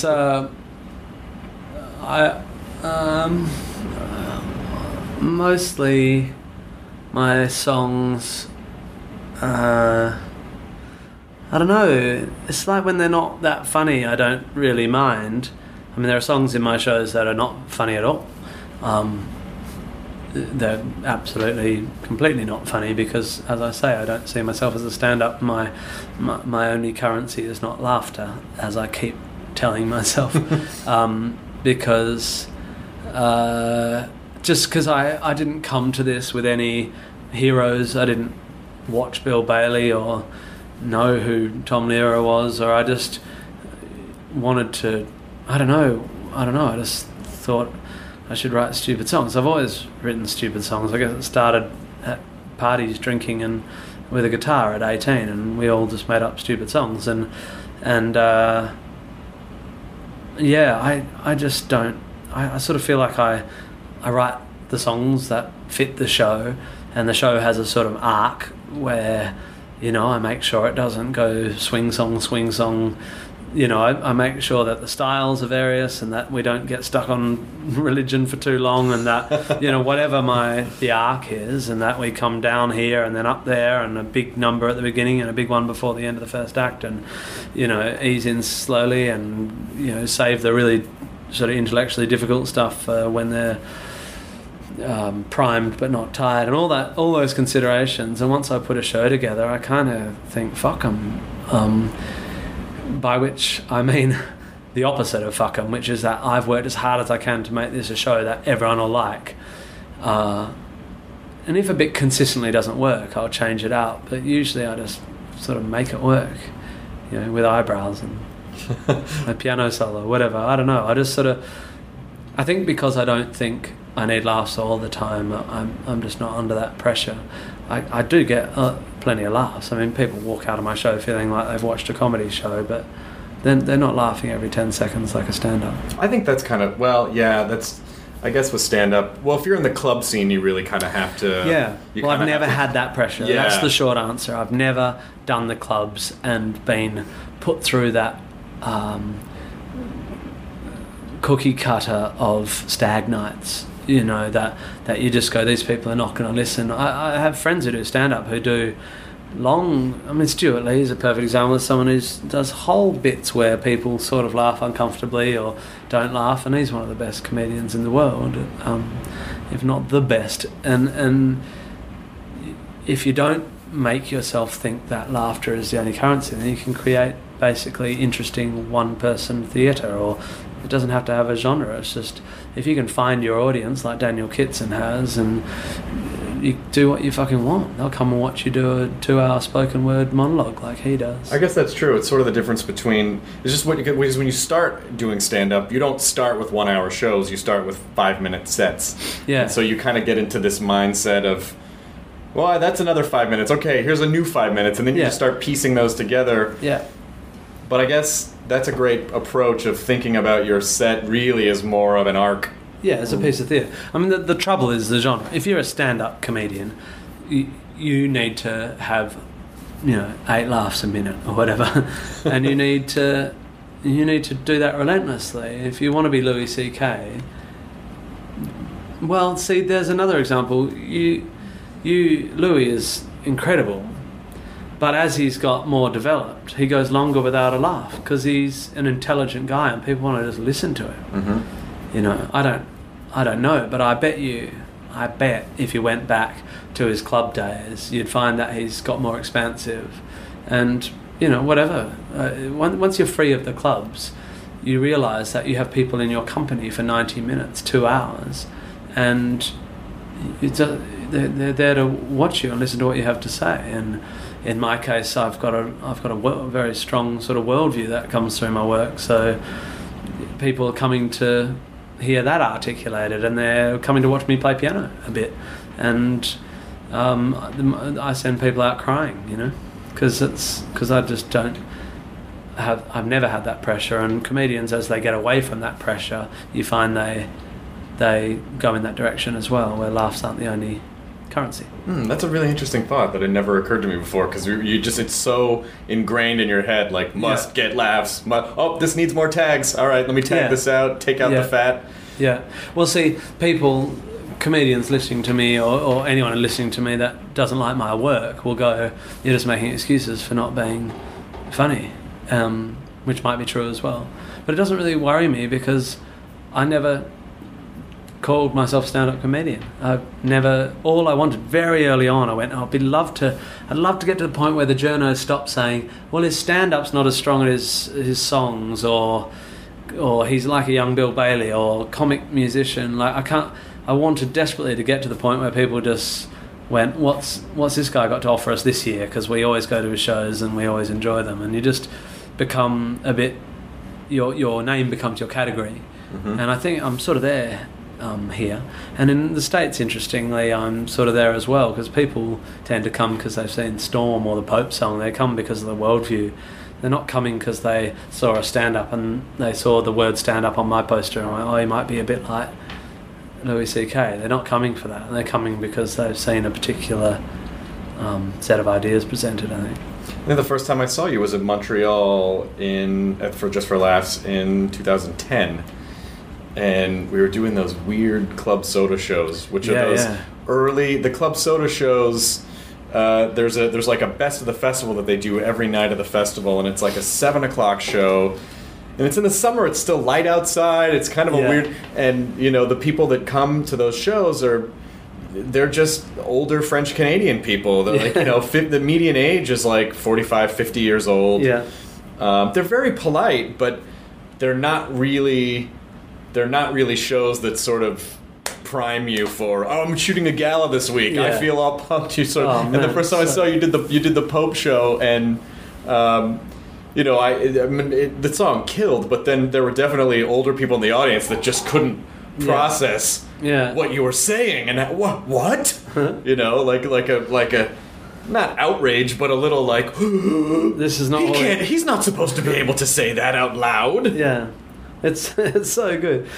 mostly my songs, I don't know, it's like when they're not that funny, I don't really mind. I mean, there are songs in my shows that are not funny at all. They're absolutely, completely not funny because, as I say, I don't see myself as a stand-up. My only currency is not laughter, as I keep telling myself, because just because I didn't come to this with any heroes. I didn't watch Bill Bailey or know who Tom Lehrer was, or I just wanted to, I don't know, I just thought I should write stupid songs. I've always written stupid songs. I guess it started at parties drinking and with a guitar at 18, and we all just made up stupid songs. And yeah, I just don't. I sort of feel like I write the songs that fit the show, and the show has a sort of arc where, you know, I make sure it doesn't go swing song. You know, I make sure that the styles are various and that we don't get stuck on religion for too long, and that, you know, whatever the arc is, and that we come down here and then up there, and a big number at the beginning and a big one before the end of the first act, and, you know, ease in slowly and, you know, save the really sort of intellectually difficult stuff when they're primed but not tired, and all those considerations. And once I put a show together, I kind of think, fuck 'em. By which I mean the opposite of fuck 'em, which is that I've worked as hard as I can to make this a show that everyone will like. And if a bit consistently doesn't work, I'll change it out. But usually I just sort of make it work, you know, with eyebrows and a piano solo, whatever. I don't know. I just sort of, I think because I don't think I need laughs all the time, I'm just not under that pressure. I do get plenty of laughs. I mean, people walk out of my show feeling like they've watched a comedy show, but then they're not laughing every 10 seconds like a stand-up. I think that's kind of, well, yeah, that's, I guess with stand-up, well, if you're in the club scene, you really kind of have to... Yeah, well, I've never had that pressure. Yeah. That's the short answer. I've never done the clubs and been put through that cookie cutter of stag nights. You know, that you just go, these people are not going to listen. I have friends who do stand-up who do long... I mean, Stuart Lee is a perfect example of someone who does whole bits where people sort of laugh uncomfortably or don't laugh, and he's one of the best comedians in the world, if not the best. And if you don't make yourself think that laughter is the only currency, then you can create basically interesting one-person theatre, or it doesn't have to have a genre. It's just, if you can find your audience like Daniel Kitson has, and you do what you fucking want, they'll come and watch you do a 2-hour spoken word monologue like he does. I guess that's true. It's sort of the difference between, it's just what you get, when you start doing stand-up, you don't start with 1-hour shows, you start with 5-minute sets. Yeah. And so you kind of get into this mindset of, well, that's another 5 minutes. Okay, here's a new 5 minutes, and then you just start piecing those together. Yeah. But I guess that's a great approach of thinking about your set really as more of an arc. Yeah, it's a piece of theatre. I mean, the trouble is the genre. If you're a stand-up comedian, you need to have, you know, 8 laughs a minute or whatever, and you need to do that relentlessly. If you want to be Louis C.K., well, see, there's another example. Louis is incredible, But as he's got more developed, he goes longer without a laugh because he's an intelligent guy and people want to just listen to him. Mm-hmm. You know, I don't know, but I bet if you went back to his club days, you'd find that he's got more expansive. And, you know, whatever. Once you're free of the clubs, you realise that you have people in your company for 90 minutes, 2 hours, and they're there to watch you and listen to what you have to say. And in my case, I've got a very strong sort of worldview that comes through my work. So people are coming to hear that articulated, and they're coming to watch me play piano a bit. And I send people out crying, you know, because I just don't have. I've never had that pressure. And comedians, as they get away from that pressure, you find they go in that direction as well, where laughs aren't the only currency. That's a really interesting thought that had never occurred to me before, because it's so ingrained in your head, like, must get laughs. This needs more tags. All right, let me tag this out, take out the fat. Yeah. Well, see, comedians listening to me or anyone listening to me that doesn't like my work will go, you're just making excuses for not being funny, which might be true as well. But it doesn't really worry me because I never called myself a stand-up comedian. All I wanted very early on, I went, I'd love to get to the point where the journos stopped saying, well, his stand-up's not as strong as his songs, or he's like a young Bill Bailey or comic musician. Like, I wanted desperately to get to the point where people just went, what's this guy got to offer us this year? Because we always go to his shows and we always enjoy them, and you just become a bit, your name becomes your category. Mm-hmm. And I think I'm sort of there here. And in the States, interestingly, I'm sort of there as well, because people tend to come because they've seen Storm or the Pope song. They come because of the worldview. They're not coming because they saw a stand-up and they saw the word stand-up on my poster and went, he might be a bit like Louis C.K. They're not coming for that. They're coming because they've seen a particular set of ideas presented, I think. I think the first time I saw you was in Montreal for Just for Laughs in 2010. And we were doing those weird club soda shows, which are those early... The club soda shows... There's like a best of the festival that they do every night of the festival, and it's like a 7 o'clock show, and it's in the summer. It's still light outside. It's kind of a weird, and you know, the people that come to those shows they're just older French Canadian people. They're like, you know, the median age is like 45, 50 years old. Yeah, they're very polite, but they're not really shows that sort of prime you for, I'm shooting a gala this week. Yeah. I feel all pumped. And the first time I saw you did the Pope show, and you know, the song killed, but then there were definitely older people in the audience that just couldn't process what you were saying, and what you know, like a not outrage, but a little like, this is not. He's not supposed to be able to say that out loud. Yeah, it's so good,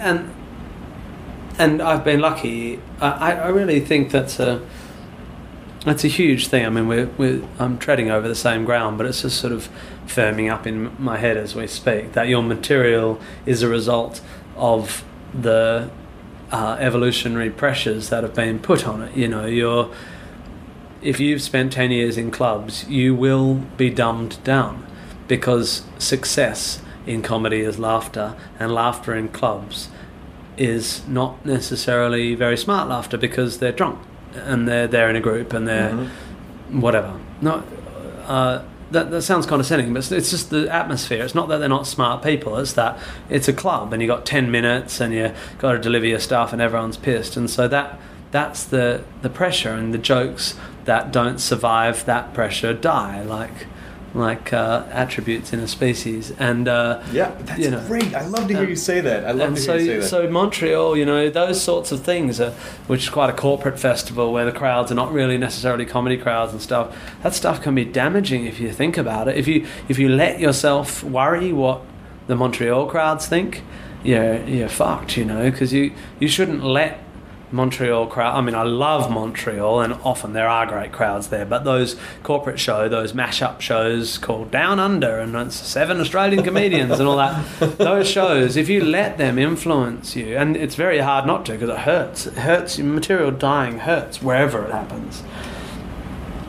and I've been lucky. I really think that's a huge thing. I mean, I'm treading over the same ground, but it's just sort of firming up in my head as we speak that your material is a result of the evolutionary pressures that have been put on it. You know, if you've spent 10 years in clubs, you will be dumbed down, because success in comedy is laughter, and laughter in clubs is not necessarily very smart laughter, because they're drunk and they're in a group and they're whatever. Not that sounds condescending, but it's just the atmosphere. It's not that they're not smart people. It's that it's a club and you got 10 minutes and you got to deliver your stuff and everyone's pissed, and so that's the pressure, and the jokes that don't survive that pressure die like attributes in a species. And that's great. I love to hear you say that. So Montreal, you know, those sorts of things, which is quite a corporate festival where the crowds are not really necessarily comedy crowds and stuff. That stuff can be damaging if you think about it. If you let yourself worry what the Montreal crowds think, you're fucked. You know, because you shouldn't let Montreal crowd. I mean, I love Montreal, and often there are great crowds there, but those corporate those mashup shows called Down Under, and it's 7 Australian comedians and all that, those shows, if you let them influence you, and it's very hard not to, because it hurts, material dying hurts wherever it happens.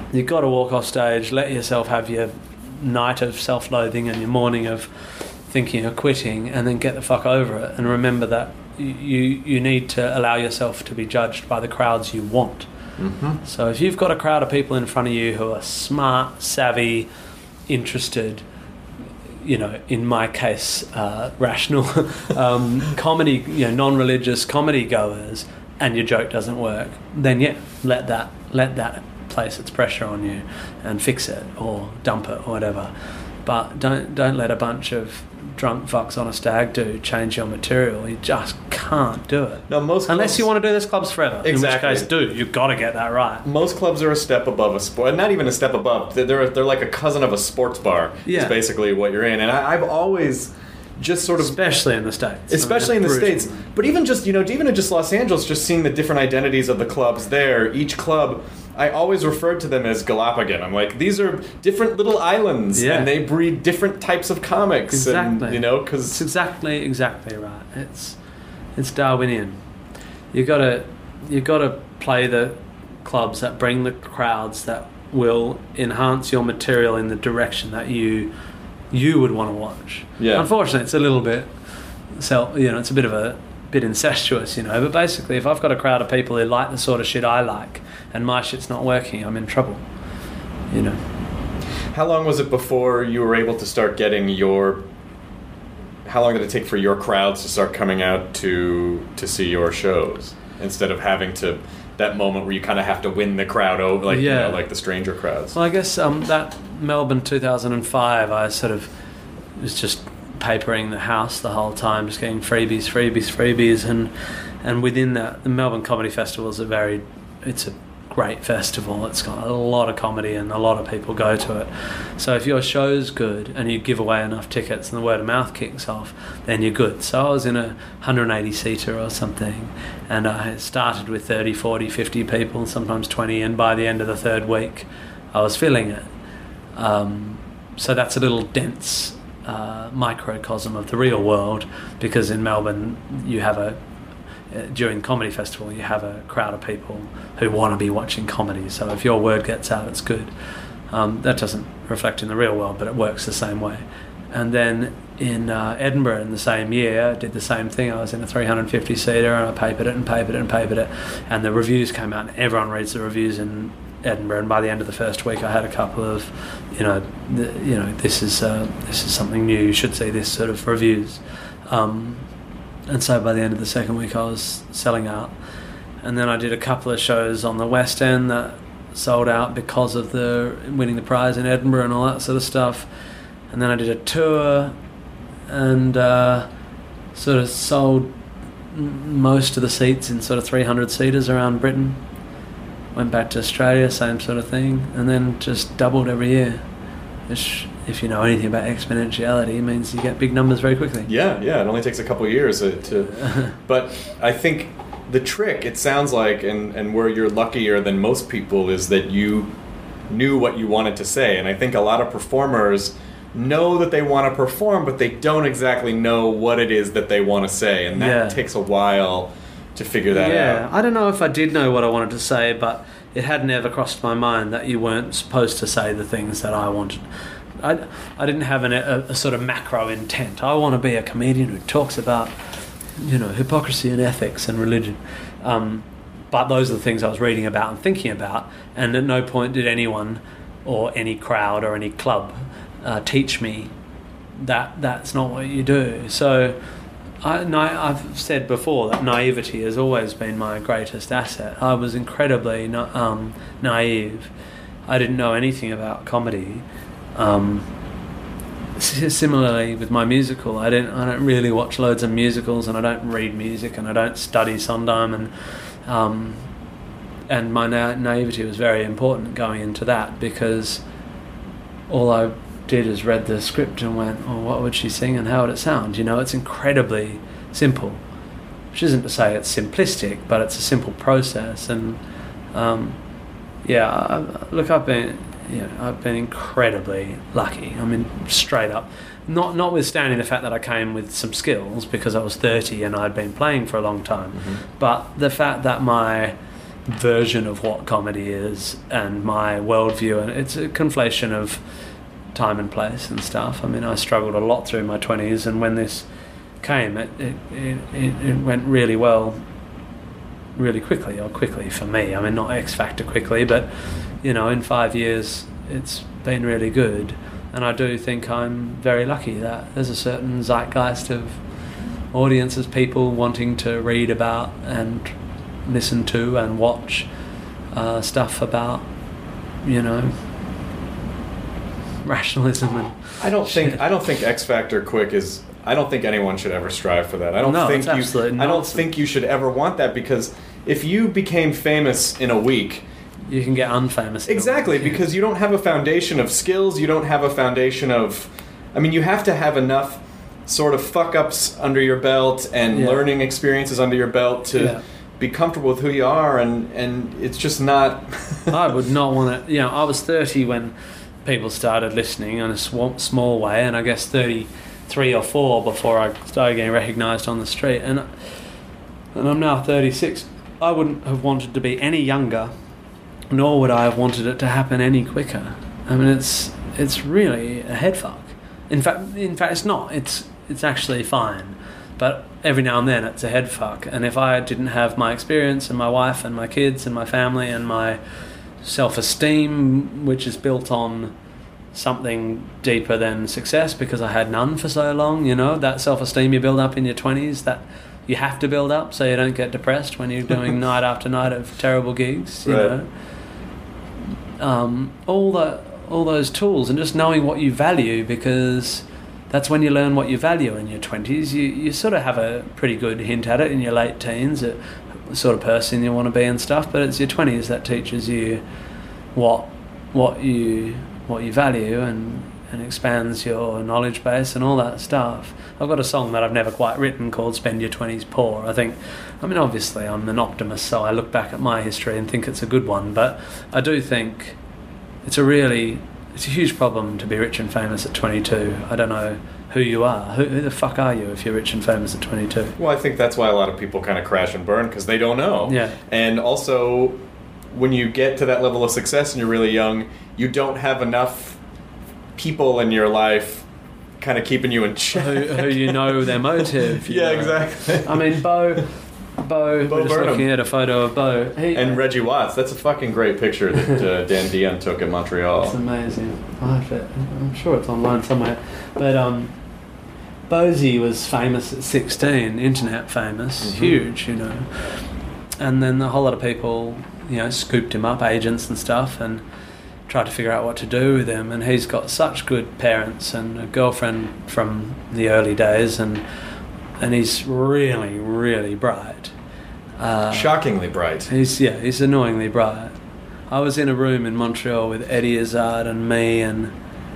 You've got to walk off stage, let yourself have your night of self-loathing and your morning of thinking of quitting, and then get the fuck over it. And remember that you need to allow yourself to be judged by the crowds you want. Mm-hmm. So if you've got a crowd of people in front of you who are smart, savvy, interested, in my case, rational, comedy, non-religious comedy goers, and your joke doesn't work, then let that place its pressure on you and fix it or dump it or whatever. But don't let a bunch of drunk fucks on a stag do change your material. You just can't do it. No, unless you want to do this clubs forever. Exactly. In which case, you've got to get that right. Most clubs are a step above a sport, not even a step above. They're like a cousin of a sports bar. Yeah. Is basically what you're in. And I've always just sort of, especially in the States. Especially in the States. But even just even in just Los Angeles, just seeing the different identities of the clubs there. Each club, I always referred to them as Galapagos. I'm like, these are different little islands, and they breed different types of comics. Exactly. And, because it's exactly right. It's Darwinian. You got to play the clubs that bring the crowds that will enhance your material in the direction that you would want to watch. Yeah. Unfortunately, it's a little bit it's a bit incestuous, but basically if I've got a crowd of people who like the sort of shit I like and my shit's not working, I'm in trouble. How long was it before you were able to start getting how long did it take for your crowds to start coming out to see your shows, instead of having to, that moment where you kind of have to win the crowd over, like the stranger crowds? Well, I guess that Melbourne 2005, I sort of was just papering the house the whole time, just getting freebies, and within that, the Melbourne Comedy Festival is it's a great festival. It's got a lot of comedy and a lot of people go to it. So if your show's good and you give away enough tickets and the word of mouth kicks off, then you're good. So I was in a 180-seater or something, and I started with 30, 40, 50 people, sometimes 20, and by the end of the third week I was filling it. So that's a little dense microcosm of the real world, because in Melbourne you have during Comedy Festival you have a crowd of people who want to be watching comedy. So if your word gets out, it's good. That doesn't reflect in the real world, but it works the same way. And then in Edinburgh in the same year, I did the same thing. I was in a 350-seater and I papered it, and the reviews came out, and everyone reads the reviews in Edinburgh, and by the end of the first week I had a couple of this is something new, you should see this sort of reviews, and so by the end of the second week I was selling out. And then I did a couple of shows on the West End that sold out because of the winning the prize in Edinburgh and all that sort of stuff. And then I did a tour and sort of sold most of the seats in sort of 300-seaters around Britain. Went back to Australia, same sort of thing, and then just doubled every year, which, if you know anything about exponentiality, means you get big numbers very quickly. Yeah, it only takes a couple of years to... But I think the trick, it sounds like, and where you're luckier than most people, is that you knew what you wanted to say. And I think a lot of performers know that they want to perform, but they don't exactly know what it is that they want to say, and that takes a while to figure that out. I don't know if I did know what I wanted to say, but it had never crossed my mind that you weren't supposed to say the things that I wanted. I didn't have a sort of macro intent. I want to be a comedian who talks about, hypocrisy and ethics and religion. But those are the things I was reading about and thinking about, and at no point did anyone or any crowd or any club teach me that that's not what you do. So I've said before that naivety has always been my greatest asset. I was incredibly naive. I didn't know anything about comedy. Similarly with my musical, I don't really watch loads of musicals, and I don't read music, and I don't study Sondheim, and my naivety was very important going into that, because all I did is read the script and went, oh, what would she sing and how would it sound? It's incredibly simple, which isn't to say it's simplistic, but it's a simple process. And I've been incredibly lucky. I mean, straight up, notwithstanding the fact that I came with some skills because I was 30 and I'd been playing for a long time, but the fact that my version of what comedy is and my worldview, and it's a conflation of time and place and stuff. I mean, I struggled a lot through my 20s, and when this came, it went really well, really quickly, or quickly for me. I mean, not X Factor quickly, but in 5 years it's been really good. And I do think I'm very lucky that there's a certain zeitgeist of audiences, people wanting to read about and listen to and watch stuff about, rationalism and I don't think X Factor quick is. I don't think anyone should ever strive for that. I don't think you should ever want that, because if you became famous in a week, you can get unfamous. Exactly, because you don't have a foundation of skills. You don't have a foundation of. I mean, you have to have enough sort of fuck-ups under your belt and learning experiences under your belt to be comfortable with who you are, and it's just not... I would not want to... I was 30 when people started listening in a small way, and I guess 33 or 4 before I started getting recognised on the street, and I'm now 36. I wouldn't have wanted to be any younger, nor would I have wanted it to happen any quicker. I mean, it's really a head fuck. In fact, it's not. It's actually fine, but every now and then it's a head fuck. And if I didn't have my experience and my wife and my kids and my family and my self-esteem, which is built on something deeper than success, because I had none for so long, that self-esteem you build up in your 20s, that you have to build up so you don't get depressed when you're doing night after night of terrible gigs, right. All those tools, and just knowing what you value, because that's when you learn what you value in your 20s. You sort of have a pretty good hint at it in your late teens, the sort of person you want to be and stuff, but it's your 20s that teaches you what you value and expands your knowledge base and all that stuff. I've got a song that I've never quite written called Spend Your 20s Poor. Obviously I'm an optimist, so I look back at my history and think it's a good one, but I do think it's a huge problem to be rich and famous at 22. I don't know who you are. Who the fuck are you if you're rich and famous at 22? Well, I think that's why a lot of people kind of crash and burn, because they don't know. Yeah. And also, when you get to that level of success and you're really young, you don't have enough people in your life kind of keeping you in check. Who their motive. Yeah, exactly. I mean, Bo we're just Burnham. looking at a photo of Bo. And Reggie Watts. That's a fucking great picture that Dan Dion took in Montreal. It's amazing. I'm sure it's online somewhere. But Bosie was famous at 16, internet famous, huge, And then a whole lot of people, scooped him up, agents and stuff, and tried to figure out what to do with him. And he's got such good parents and a girlfriend from the early days, and he's really, really bright. Shockingly bright. He's annoyingly bright. I was in a room in Montreal with Eddie Izzard and me and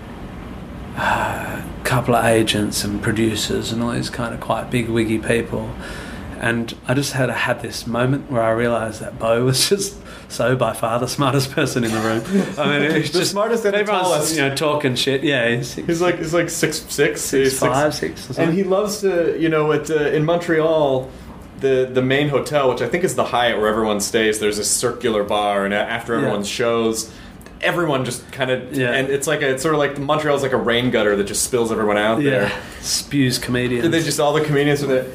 a couple of agents and producers and all these kind of quite big wiggy people, and I just had this moment where I realised that Bo was just so by far the smartest person in the room. I mean, he's the just smartest and the tallest. Talking shit. Yeah, he's like 6'6", 6'5", 6 or something. and he loves to, in Montreal, the main hotel, which I think is the Hyatt where everyone stays. There's a circular bar, and after everyone's shows, everyone just kind of and it's sort of like Montreal's like a rain gutter that just spills everyone out there. Spews comedians. They just all the comedians are there,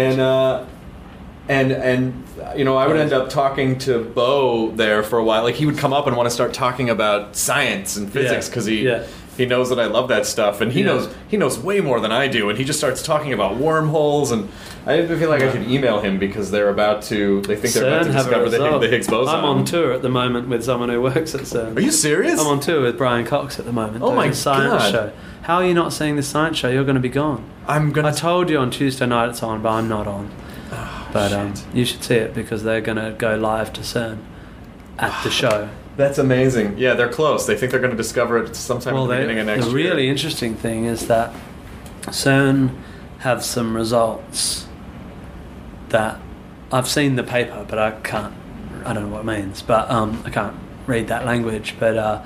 and I would end up talking to Bo there for a while. Like, he would come up and want to start talking about science and physics because he knows that I love that stuff, and he knows way more than I do, and he just starts talking about wormholes, and I feel like I should email him because they think they're about to discover the Higgs boson. I'm on tour at the moment with someone who works at CERN. Are you serious? I'm on tour with Brian Cox at the moment. Oh my science God. show. How are you not seeing this science show? You're going to be gone. I told you on Tuesday night it's on, but I'm not on. But you should see it because they're going to go live to CERN at the show. That's amazing. Yeah, they're close. They think they're going to discover it sometime at the beginning of next year. The really interesting thing is that CERN have some results that I've seen the paper, but I don't know what it means, but I can't read that language. But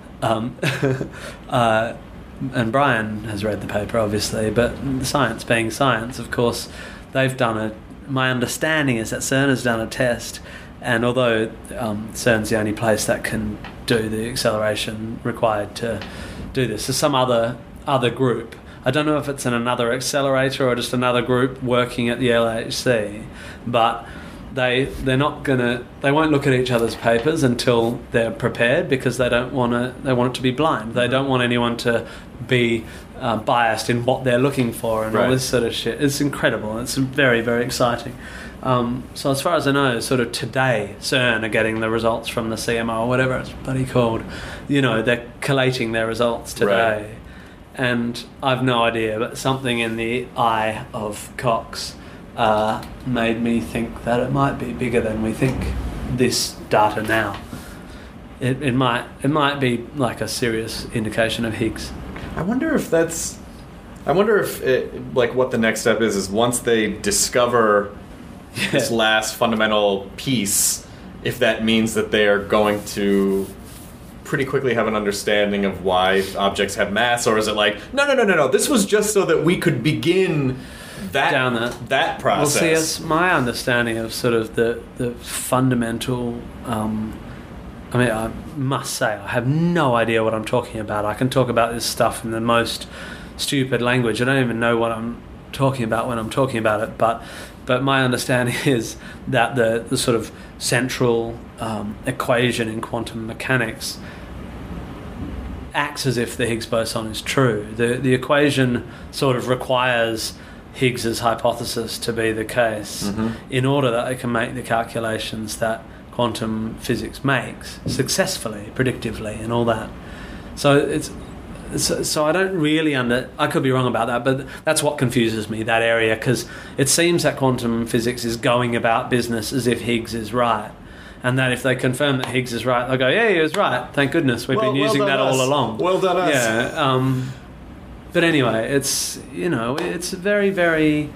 and Brian has read the paper, obviously, but science being science, of course, they've done my understanding is that CERN has done a test, And although CERN's the only place that can do the acceleration required to do this, there's some other group. I don't know if it's in another accelerator or just another group working at the LHC, but they won't look at each other's papers until they're prepared, because they want it to be blind. They don't want anyone to be biased in what they're looking for and all this sort of shit. It's incredible. It's very, very exciting. So as far as I know, sort of today, CERN are getting the results from the CMO or whatever it's bloody called. They're collating their results today. Right. And I've no idea, but something in the eye of Cox made me think that it might be bigger than we think, this data now. It might be like a serious indication of Higgs. I wonder if what the next step is once they discover this last fundamental piece, if that means that they are going to pretty quickly have an understanding of why objects have mass, or is it like, no, this was just so that we could begin that process. Well, see, it's my understanding of sort of the fundamental... I must say, I have no idea what I'm talking about. I can talk about this stuff in the most stupid language. I don't even know what I'm talking about when I'm talking about it, but my understanding is that the sort of central equation in quantum mechanics acts as if the Higgs boson is true. The equation sort of requires Higgs's hypothesis to be the case in order that they can make the calculations that quantum physics makes successfully, predictively, and all that. So I don't really I could be wrong about that, but that's what confuses me, that area, because it seems that quantum physics is going about business as if Higgs is right, and that if they confirm that Higgs is right, they'll go, yeah, he was right, thank goodness, we've been using that all along. Well done us. Yeah. But anyway, it's it's very, very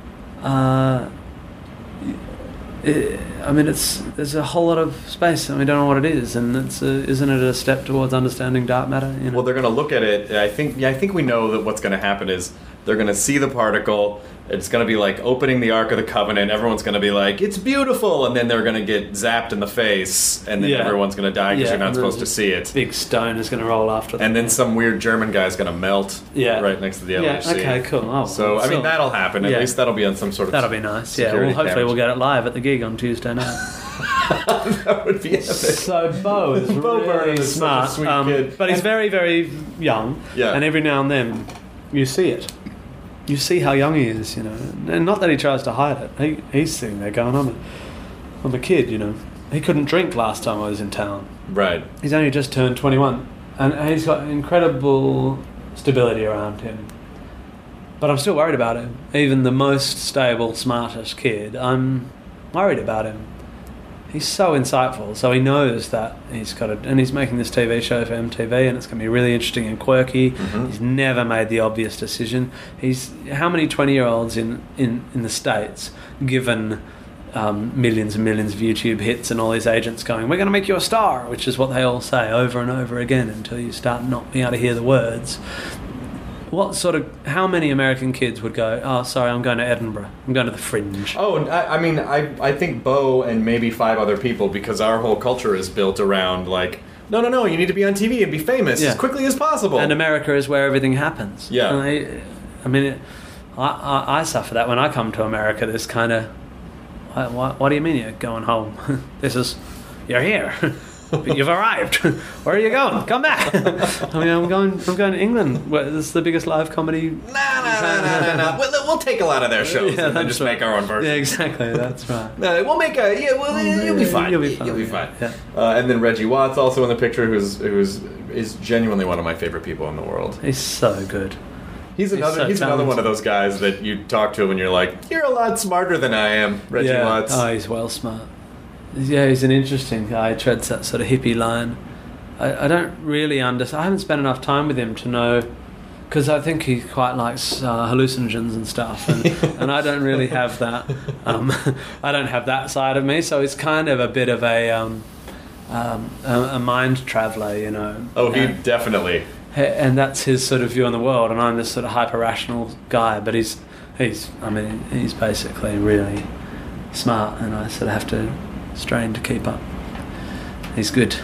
there's a whole lot of space and we don't know what it is, and isn't it a step towards understanding dark matter? Well, they're going to look at it. I think we know that what's going to happen is they're going to see the particle. It's going to be like opening the Ark of the Covenant. Everyone's going to be like, it's beautiful, and then they're going to get zapped in the face, and then everyone's going to die because you're not supposed to see it. Big stone is going to roll after them. And then some weird German guy's going to melt right next to the LHC. Yeah, okay, cool. Oh, so, I mean, that'll happen. At least that'll be on some sort of... That'll be nice, yeah. Well, hopefully we'll get it live at the gig on Tuesday night. That would be epic. So Bo is really smart, such a sweet kid. But he's very, very young, and every now and then you see it. You see how young he is, and not that he tries to hide it. He's sitting there going, I'm a kid, He couldn't drink last time I was in town. Right. He's only just turned 21, and he's got incredible stability around him. But I'm still worried about him. Even the most stable, smartest kid, I'm worried about him. He's so insightful, so he knows that he's got and he's making this TV show for MTV, and it's going to be really interesting and quirky. He's never made the obvious decision. How many 20-year-olds in the States, given millions and millions of YouTube hits and all these agents going, we're going to make you a star, which is what they all say over and over again until you start not being able to hear the words. How many American kids would go, oh, sorry, I'm going to Edinburgh. I'm going to the Fringe. Oh, I think Bo and maybe 5 other people, because our whole culture is built around, like, no, you need to be on TV and be famous as quickly as possible. And America is where everything happens. Yeah. And I suffer that when I come to America, this kind of, what do you mean you're going home? You're here. You've arrived. Where are you going? Come back. I'm going to England. This is the biggest live comedy. No. We'll take a lot of their shows and just make our own version. Yeah, exactly. That's right. No, we'll make you'll be fine. You'll be fine. Yeah. And then Reggie Watts also in the picture, who's genuinely one of my favorite people in the world. He's so good. He's another one of those guys that you talk to and you're like, you're a lot smarter than I am, Reggie Watts. Oh, he's well smart. Yeah, he's an interesting guy. He treads that sort of hippie line. I don't really understand. I haven't spent enough time with him to know, because I think he quite likes hallucinogens and stuff, and I don't really have that. I don't have that side of me, so it's kind of a bit of a mind traveller, Oh, he definitely. And that's his sort of view on the world, and I'm this sort of hyper-rational guy, but he's basically really smart, and I sort of have to strain to keep up. He's good.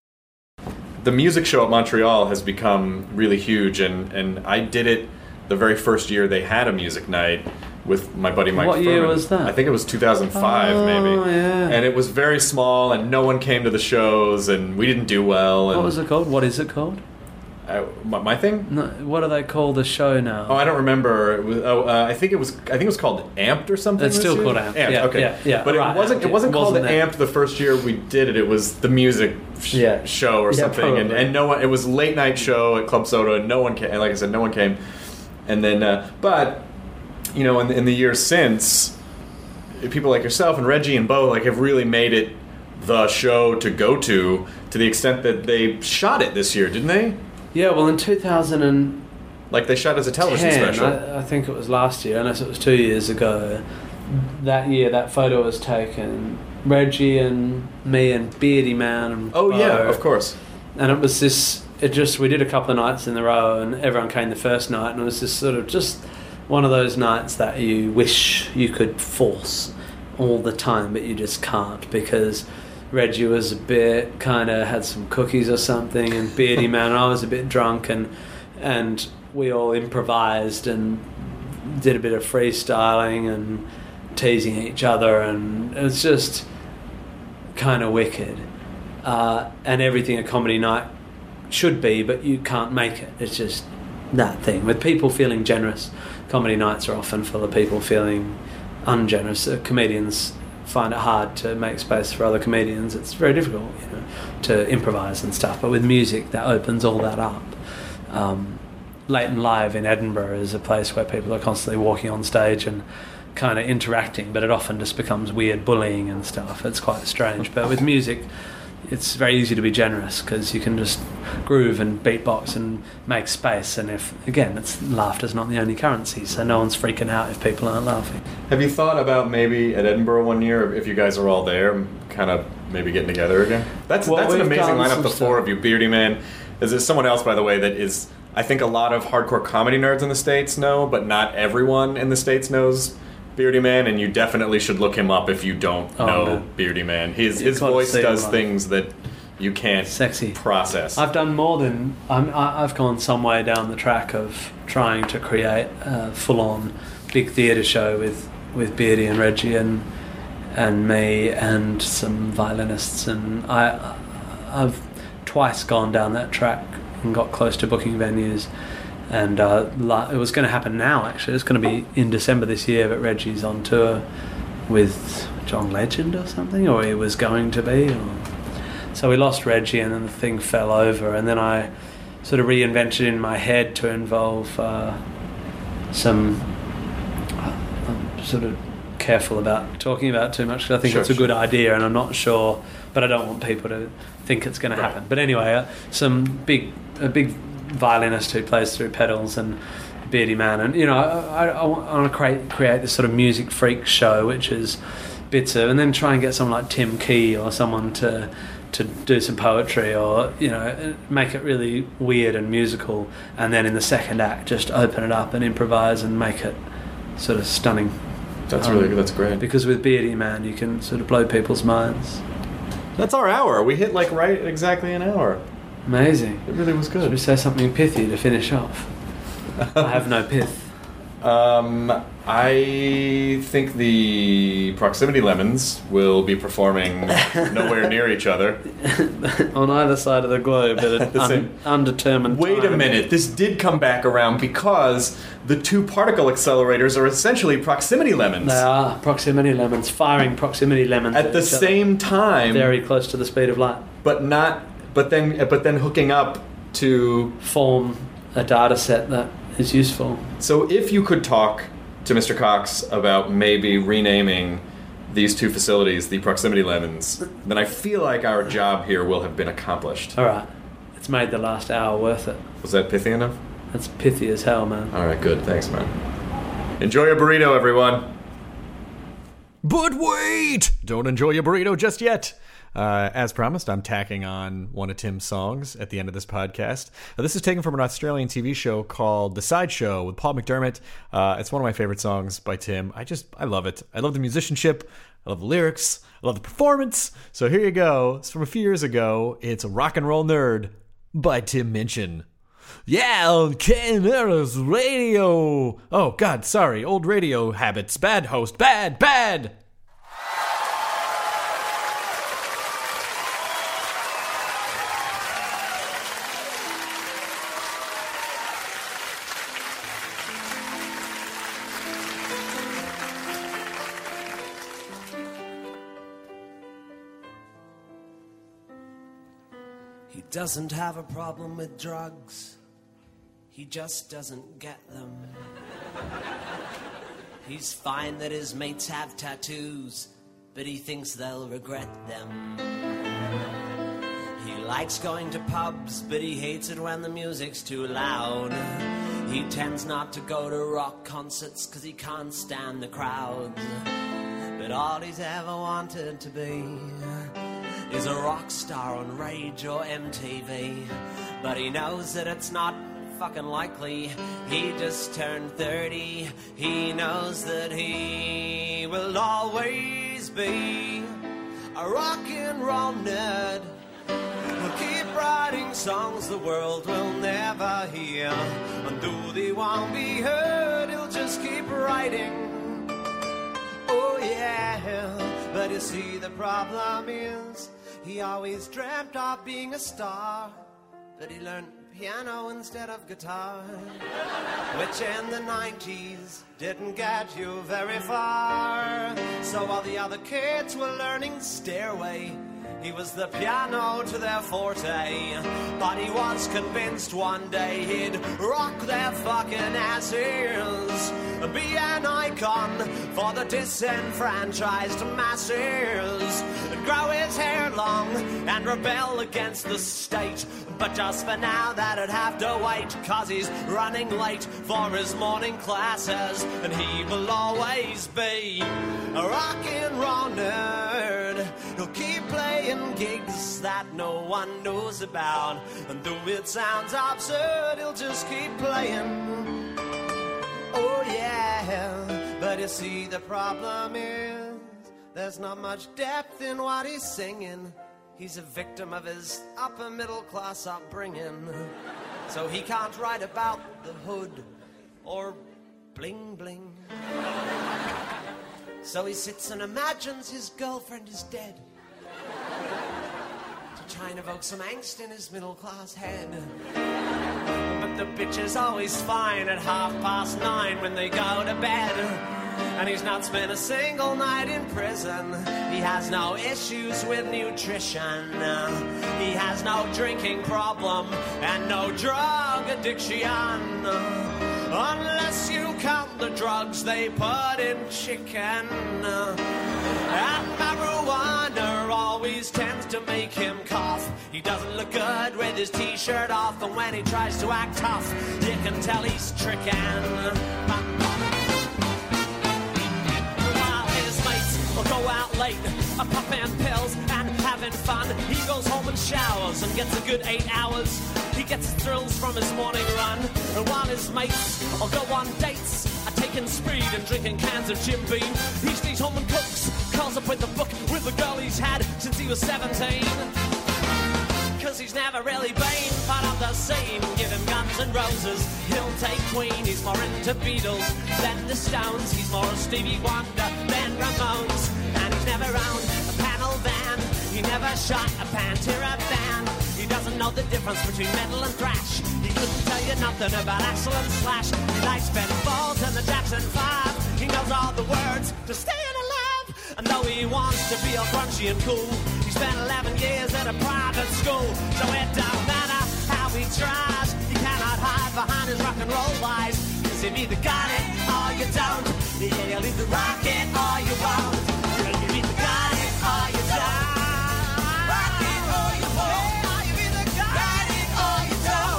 The music show at Montreal has become really huge, and I did it the very first year they had a music night with my buddy Mike What Furman. year was that? I think it was 2005, maybe. Yeah. And it was very small, and no one came to the shows, and we didn't do well. And What was it called? What is it called? my thing? No, what do they call the show now? Oh, I don't remember. It was, I think it was called Amped or something. It's still this year? called Amped. Yeah, okay. yeah, But right, it wasn't called that. Amped the first year we did it. It was the music show or something. probably. And no one. It was a late night show at Club Soda, and no one came. And like I said, no one came. And then, but you know, in the years since, people like yourself and Reggie and Bo have really made it the show to go to the extent that they shot it this year, didn't they? Yeah, well, in 2010, they shot as a television special. I think it was last year, unless it was 2 years ago. That year, that photo was taken. Reggie and me and Beardy Man and Oh Bo. yeah, of course. And it was this. We did a couple of nights in a row, and everyone came the first night, and it was this sort of just one of those nights that you wish you could force all the time, but you just can't, because Reggie was a bit had some cookies or something, and Beardy Man and I was a bit drunk, and we all improvised and did a bit of freestyling and teasing each other, and it was just kind of wicked. And everything a comedy night should be, but you can't make it. It's just that thing. With people feeling generous, comedy nights are often full of people feeling ungenerous. Comedians find it hard to make space for other comedians. It's very difficult, to improvise and stuff. But with music, that opens all that up. Leighton Live in Edinburgh is a place where people are constantly walking on stage and kind of interacting, but it often just becomes weird bullying and stuff. It's quite strange. But with music, it's very easy to be generous because you can just groove and beatbox and make space. And laughter's not the only currency, so no one's freaking out if people aren't laughing. Have you thought about maybe at Edinburgh one year, if you guys are all there, kind of maybe getting together again? That's an amazing lineup, the four of you. Beardy Man. There's someone else, by the way, that is, I think a lot of hardcore comedy nerds in the States know, but not everyone in the States knows Beardy Man, and you definitely should look him up if you don't know Beardy Man. His voice does things that you can't process. I've done more than... I've gone some way down the track of trying to create a full-on big theatre show with Beardy and Reggie and me and some violinists, and I've twice gone down that track and got close to booking venues. And it was going to happen now, actually. It's going to be in December this year, but Reggie's on tour with John Legend or something, or he was going to be. So we lost Reggie, and then the thing fell over, and then I sort of reinvented in my head to involve some... I'm sort of careful about talking about too much, because I think it's a good idea, and I'm not sure, but I don't want people to think it's going to happen. But anyway, a big violinist who plays through pedals, and Beardy Man, and I want to create this sort of music freak show, which is bits of, and then try and get someone like Tim Key or someone to do some poetry, or make it really weird and musical, and then in the second act just open it up and improvise and make it sort of stunning. That's really good. That's great. Because with Beardy Man you can sort of blow people's minds. That's our hour. We hit right exactly an hour. Amazing. It really was good. Should we say something pithy to finish off? I have no pith. I think the Proximity Lemons will be performing nowhere near each other. On either side of the globe at an undetermined time. Wait a minute, this did come back around because the two particle accelerators are essentially Proximity Lemons. They are Proximity Lemons, firing Proximity Lemons at the same time. Very close to the speed of light. But then hooking up to form a data set that is useful. So if you could talk to Mr. Cox about maybe renaming these two facilities the Proximity Lemons, then I feel like our job here will have been accomplished. All right. It's made the last hour worth it. Was that pithy enough? That's pithy as hell, man. All right, good. Thanks, man. Enjoy your burrito, everyone. But wait! Don't enjoy your burrito just yet. As promised, I'm tacking on one of Tim's songs at the end of this podcast. This is taken from an Australian TV show called The Sideshow with Paul McDermott. It's one of my favorite songs by Tim. I love it. I love the musicianship. I love the lyrics. I love the performance. So here you go. It's from a few years ago. It's Rock and Roll Nerd by Tim Minchin. Yeah, on KNRS Radio. Oh, God, sorry. Old radio habits. Bad host. Bad. He doesn't have a problem with drugs. He just doesn't get them. He's fine that his mates have tattoos, but he thinks they'll regret them. He likes going to pubs, but he hates it when the music's too loud. He tends not to go to rock concerts, 'cause he can't stand the crowds. But all he's ever wanted to be is a rock star on Rage or MTV. But he knows that it's not fucking likely. He just turned 30. He knows that he will always be a rock and roll nerd. He'll keep writing songs the world will never hear, and though they won't be heard, he'll just keep writing. Oh yeah, but you see the problem is he always dreamt of being a star, but he learned piano instead of guitar, which in the 90s didn't get you very far. So while the other kids were learning Stairway, he was the piano to their forte. But he was convinced one day he'd rock their fucking asses and be an icon for the disenfranchised masses, and grow his hair long and rebel against the state. But just for now that'd have to wait, 'cause he's running late for his morning classes, and he will always be a rock and roll nerd. He'll keep playing gigs that no one knows about, and though it sounds absurd, he'll just keep playing. Oh yeah, but you see the problem is there's not much depth in what he's singing. He's a victim of his upper middle class upbringing, so he can't write about the hood or bling bling. So he sits and imagines his girlfriend is dead, to try and evoke some angst in his middle class head. But the bitch is always fine at 9:30 when they go to bed, and he's not spent a single night in prison. He has no issues with nutrition. He has no drinking problem and no drug addiction, unless you count the drugs they put in chicken. And marijuana always tends to make him cough. He doesn't look good with his t-shirt off, and when he tries to act tough, you can tell he's tricking. Go out late, popping pills and having fun. He goes home and showers and gets a good 8 hours. He gets his thrills from his morning run, and while his mates will go on dates, taking speed and drinking cans of Jim Beam, he stays home and cooks, curls up with a book with the girl he's had since he was 17. 'Cause he's never really been part of the scene. Give him Guns N' Roses, he'll take Queen. He's more into Beatles than the Stones. He's more Stevie Wonder than Ramones. And he's never owned a panel van. He never shot a Pantera band. He doesn't know the difference between metal and thrash. He couldn't tell you nothing about Axl and Slash. He likes Ben Folds and the Jackson 5. He knows all the words to Staying Alive. And though he wants to be all crunchy and cool, he spent 11 years at a private school. So it don't matter how he tries, he cannot hide behind his rock and roll lies. 'Cause you've either got it or you don't. Yeah, you'll either rock it or you won't. You've either got it or you don't. Rock it or you won't. You've either got it or you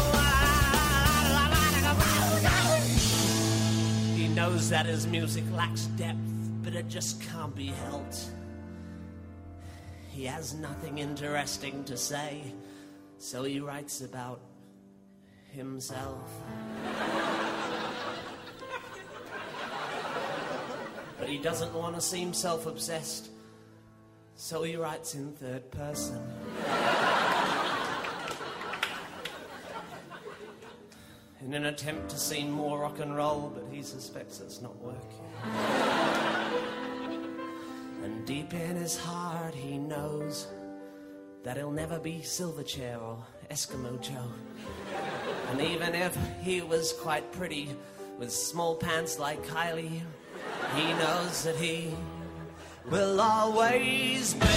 don't. He knows that his music lacks depth, but it just can't be helped. He has nothing interesting to say, so he writes about himself. But he doesn't want to seem self-obsessed, so he writes in third person. In an attempt to seem more rock and roll, but he suspects it's not working. And deep in his heart he knows that he'll never be Silverchair or Eskimo Joe. And even if he was quite pretty with small pants like Kylie, he knows that he will always be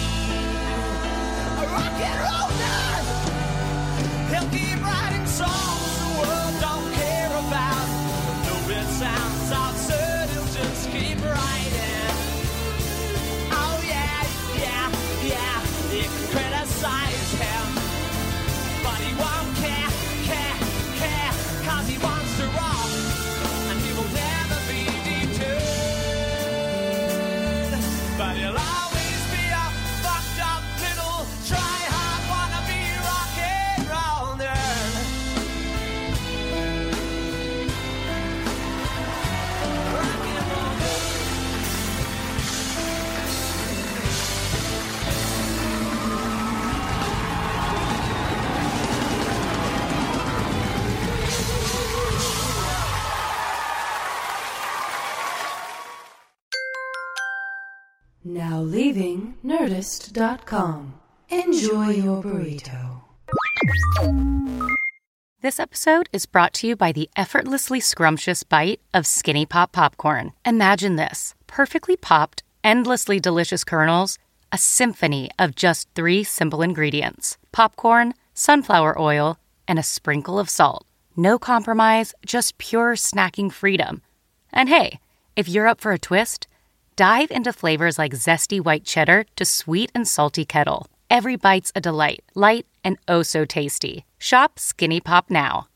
a rock and roll nerd. He'll keep writing songs the world don't care about. Though it sounds absurd, he'll just keep writing. Oh yeah, yeah, yeah. You can criticize him, but he won't care, 'cause he wants to rock, and he will never be deterred. But he'll always be a fucked up little try-hard wannabe rock and roll nerd. Rock and roll nerd. Now leaving Nerdist.com. Enjoy your burrito. This episode is brought to you by the effortlessly scrumptious bite of Skinny Pop popcorn. Imagine this: perfectly popped, endlessly delicious kernels, a symphony of just 3 simple ingredients: popcorn, sunflower oil, and a sprinkle of salt. No compromise, just pure snacking freedom. And hey, if you're up for a twist, dive into flavors like zesty white cheddar to sweet and salty kettle. Every bite's a delight, light and oh so tasty. Shop Skinny Pop now.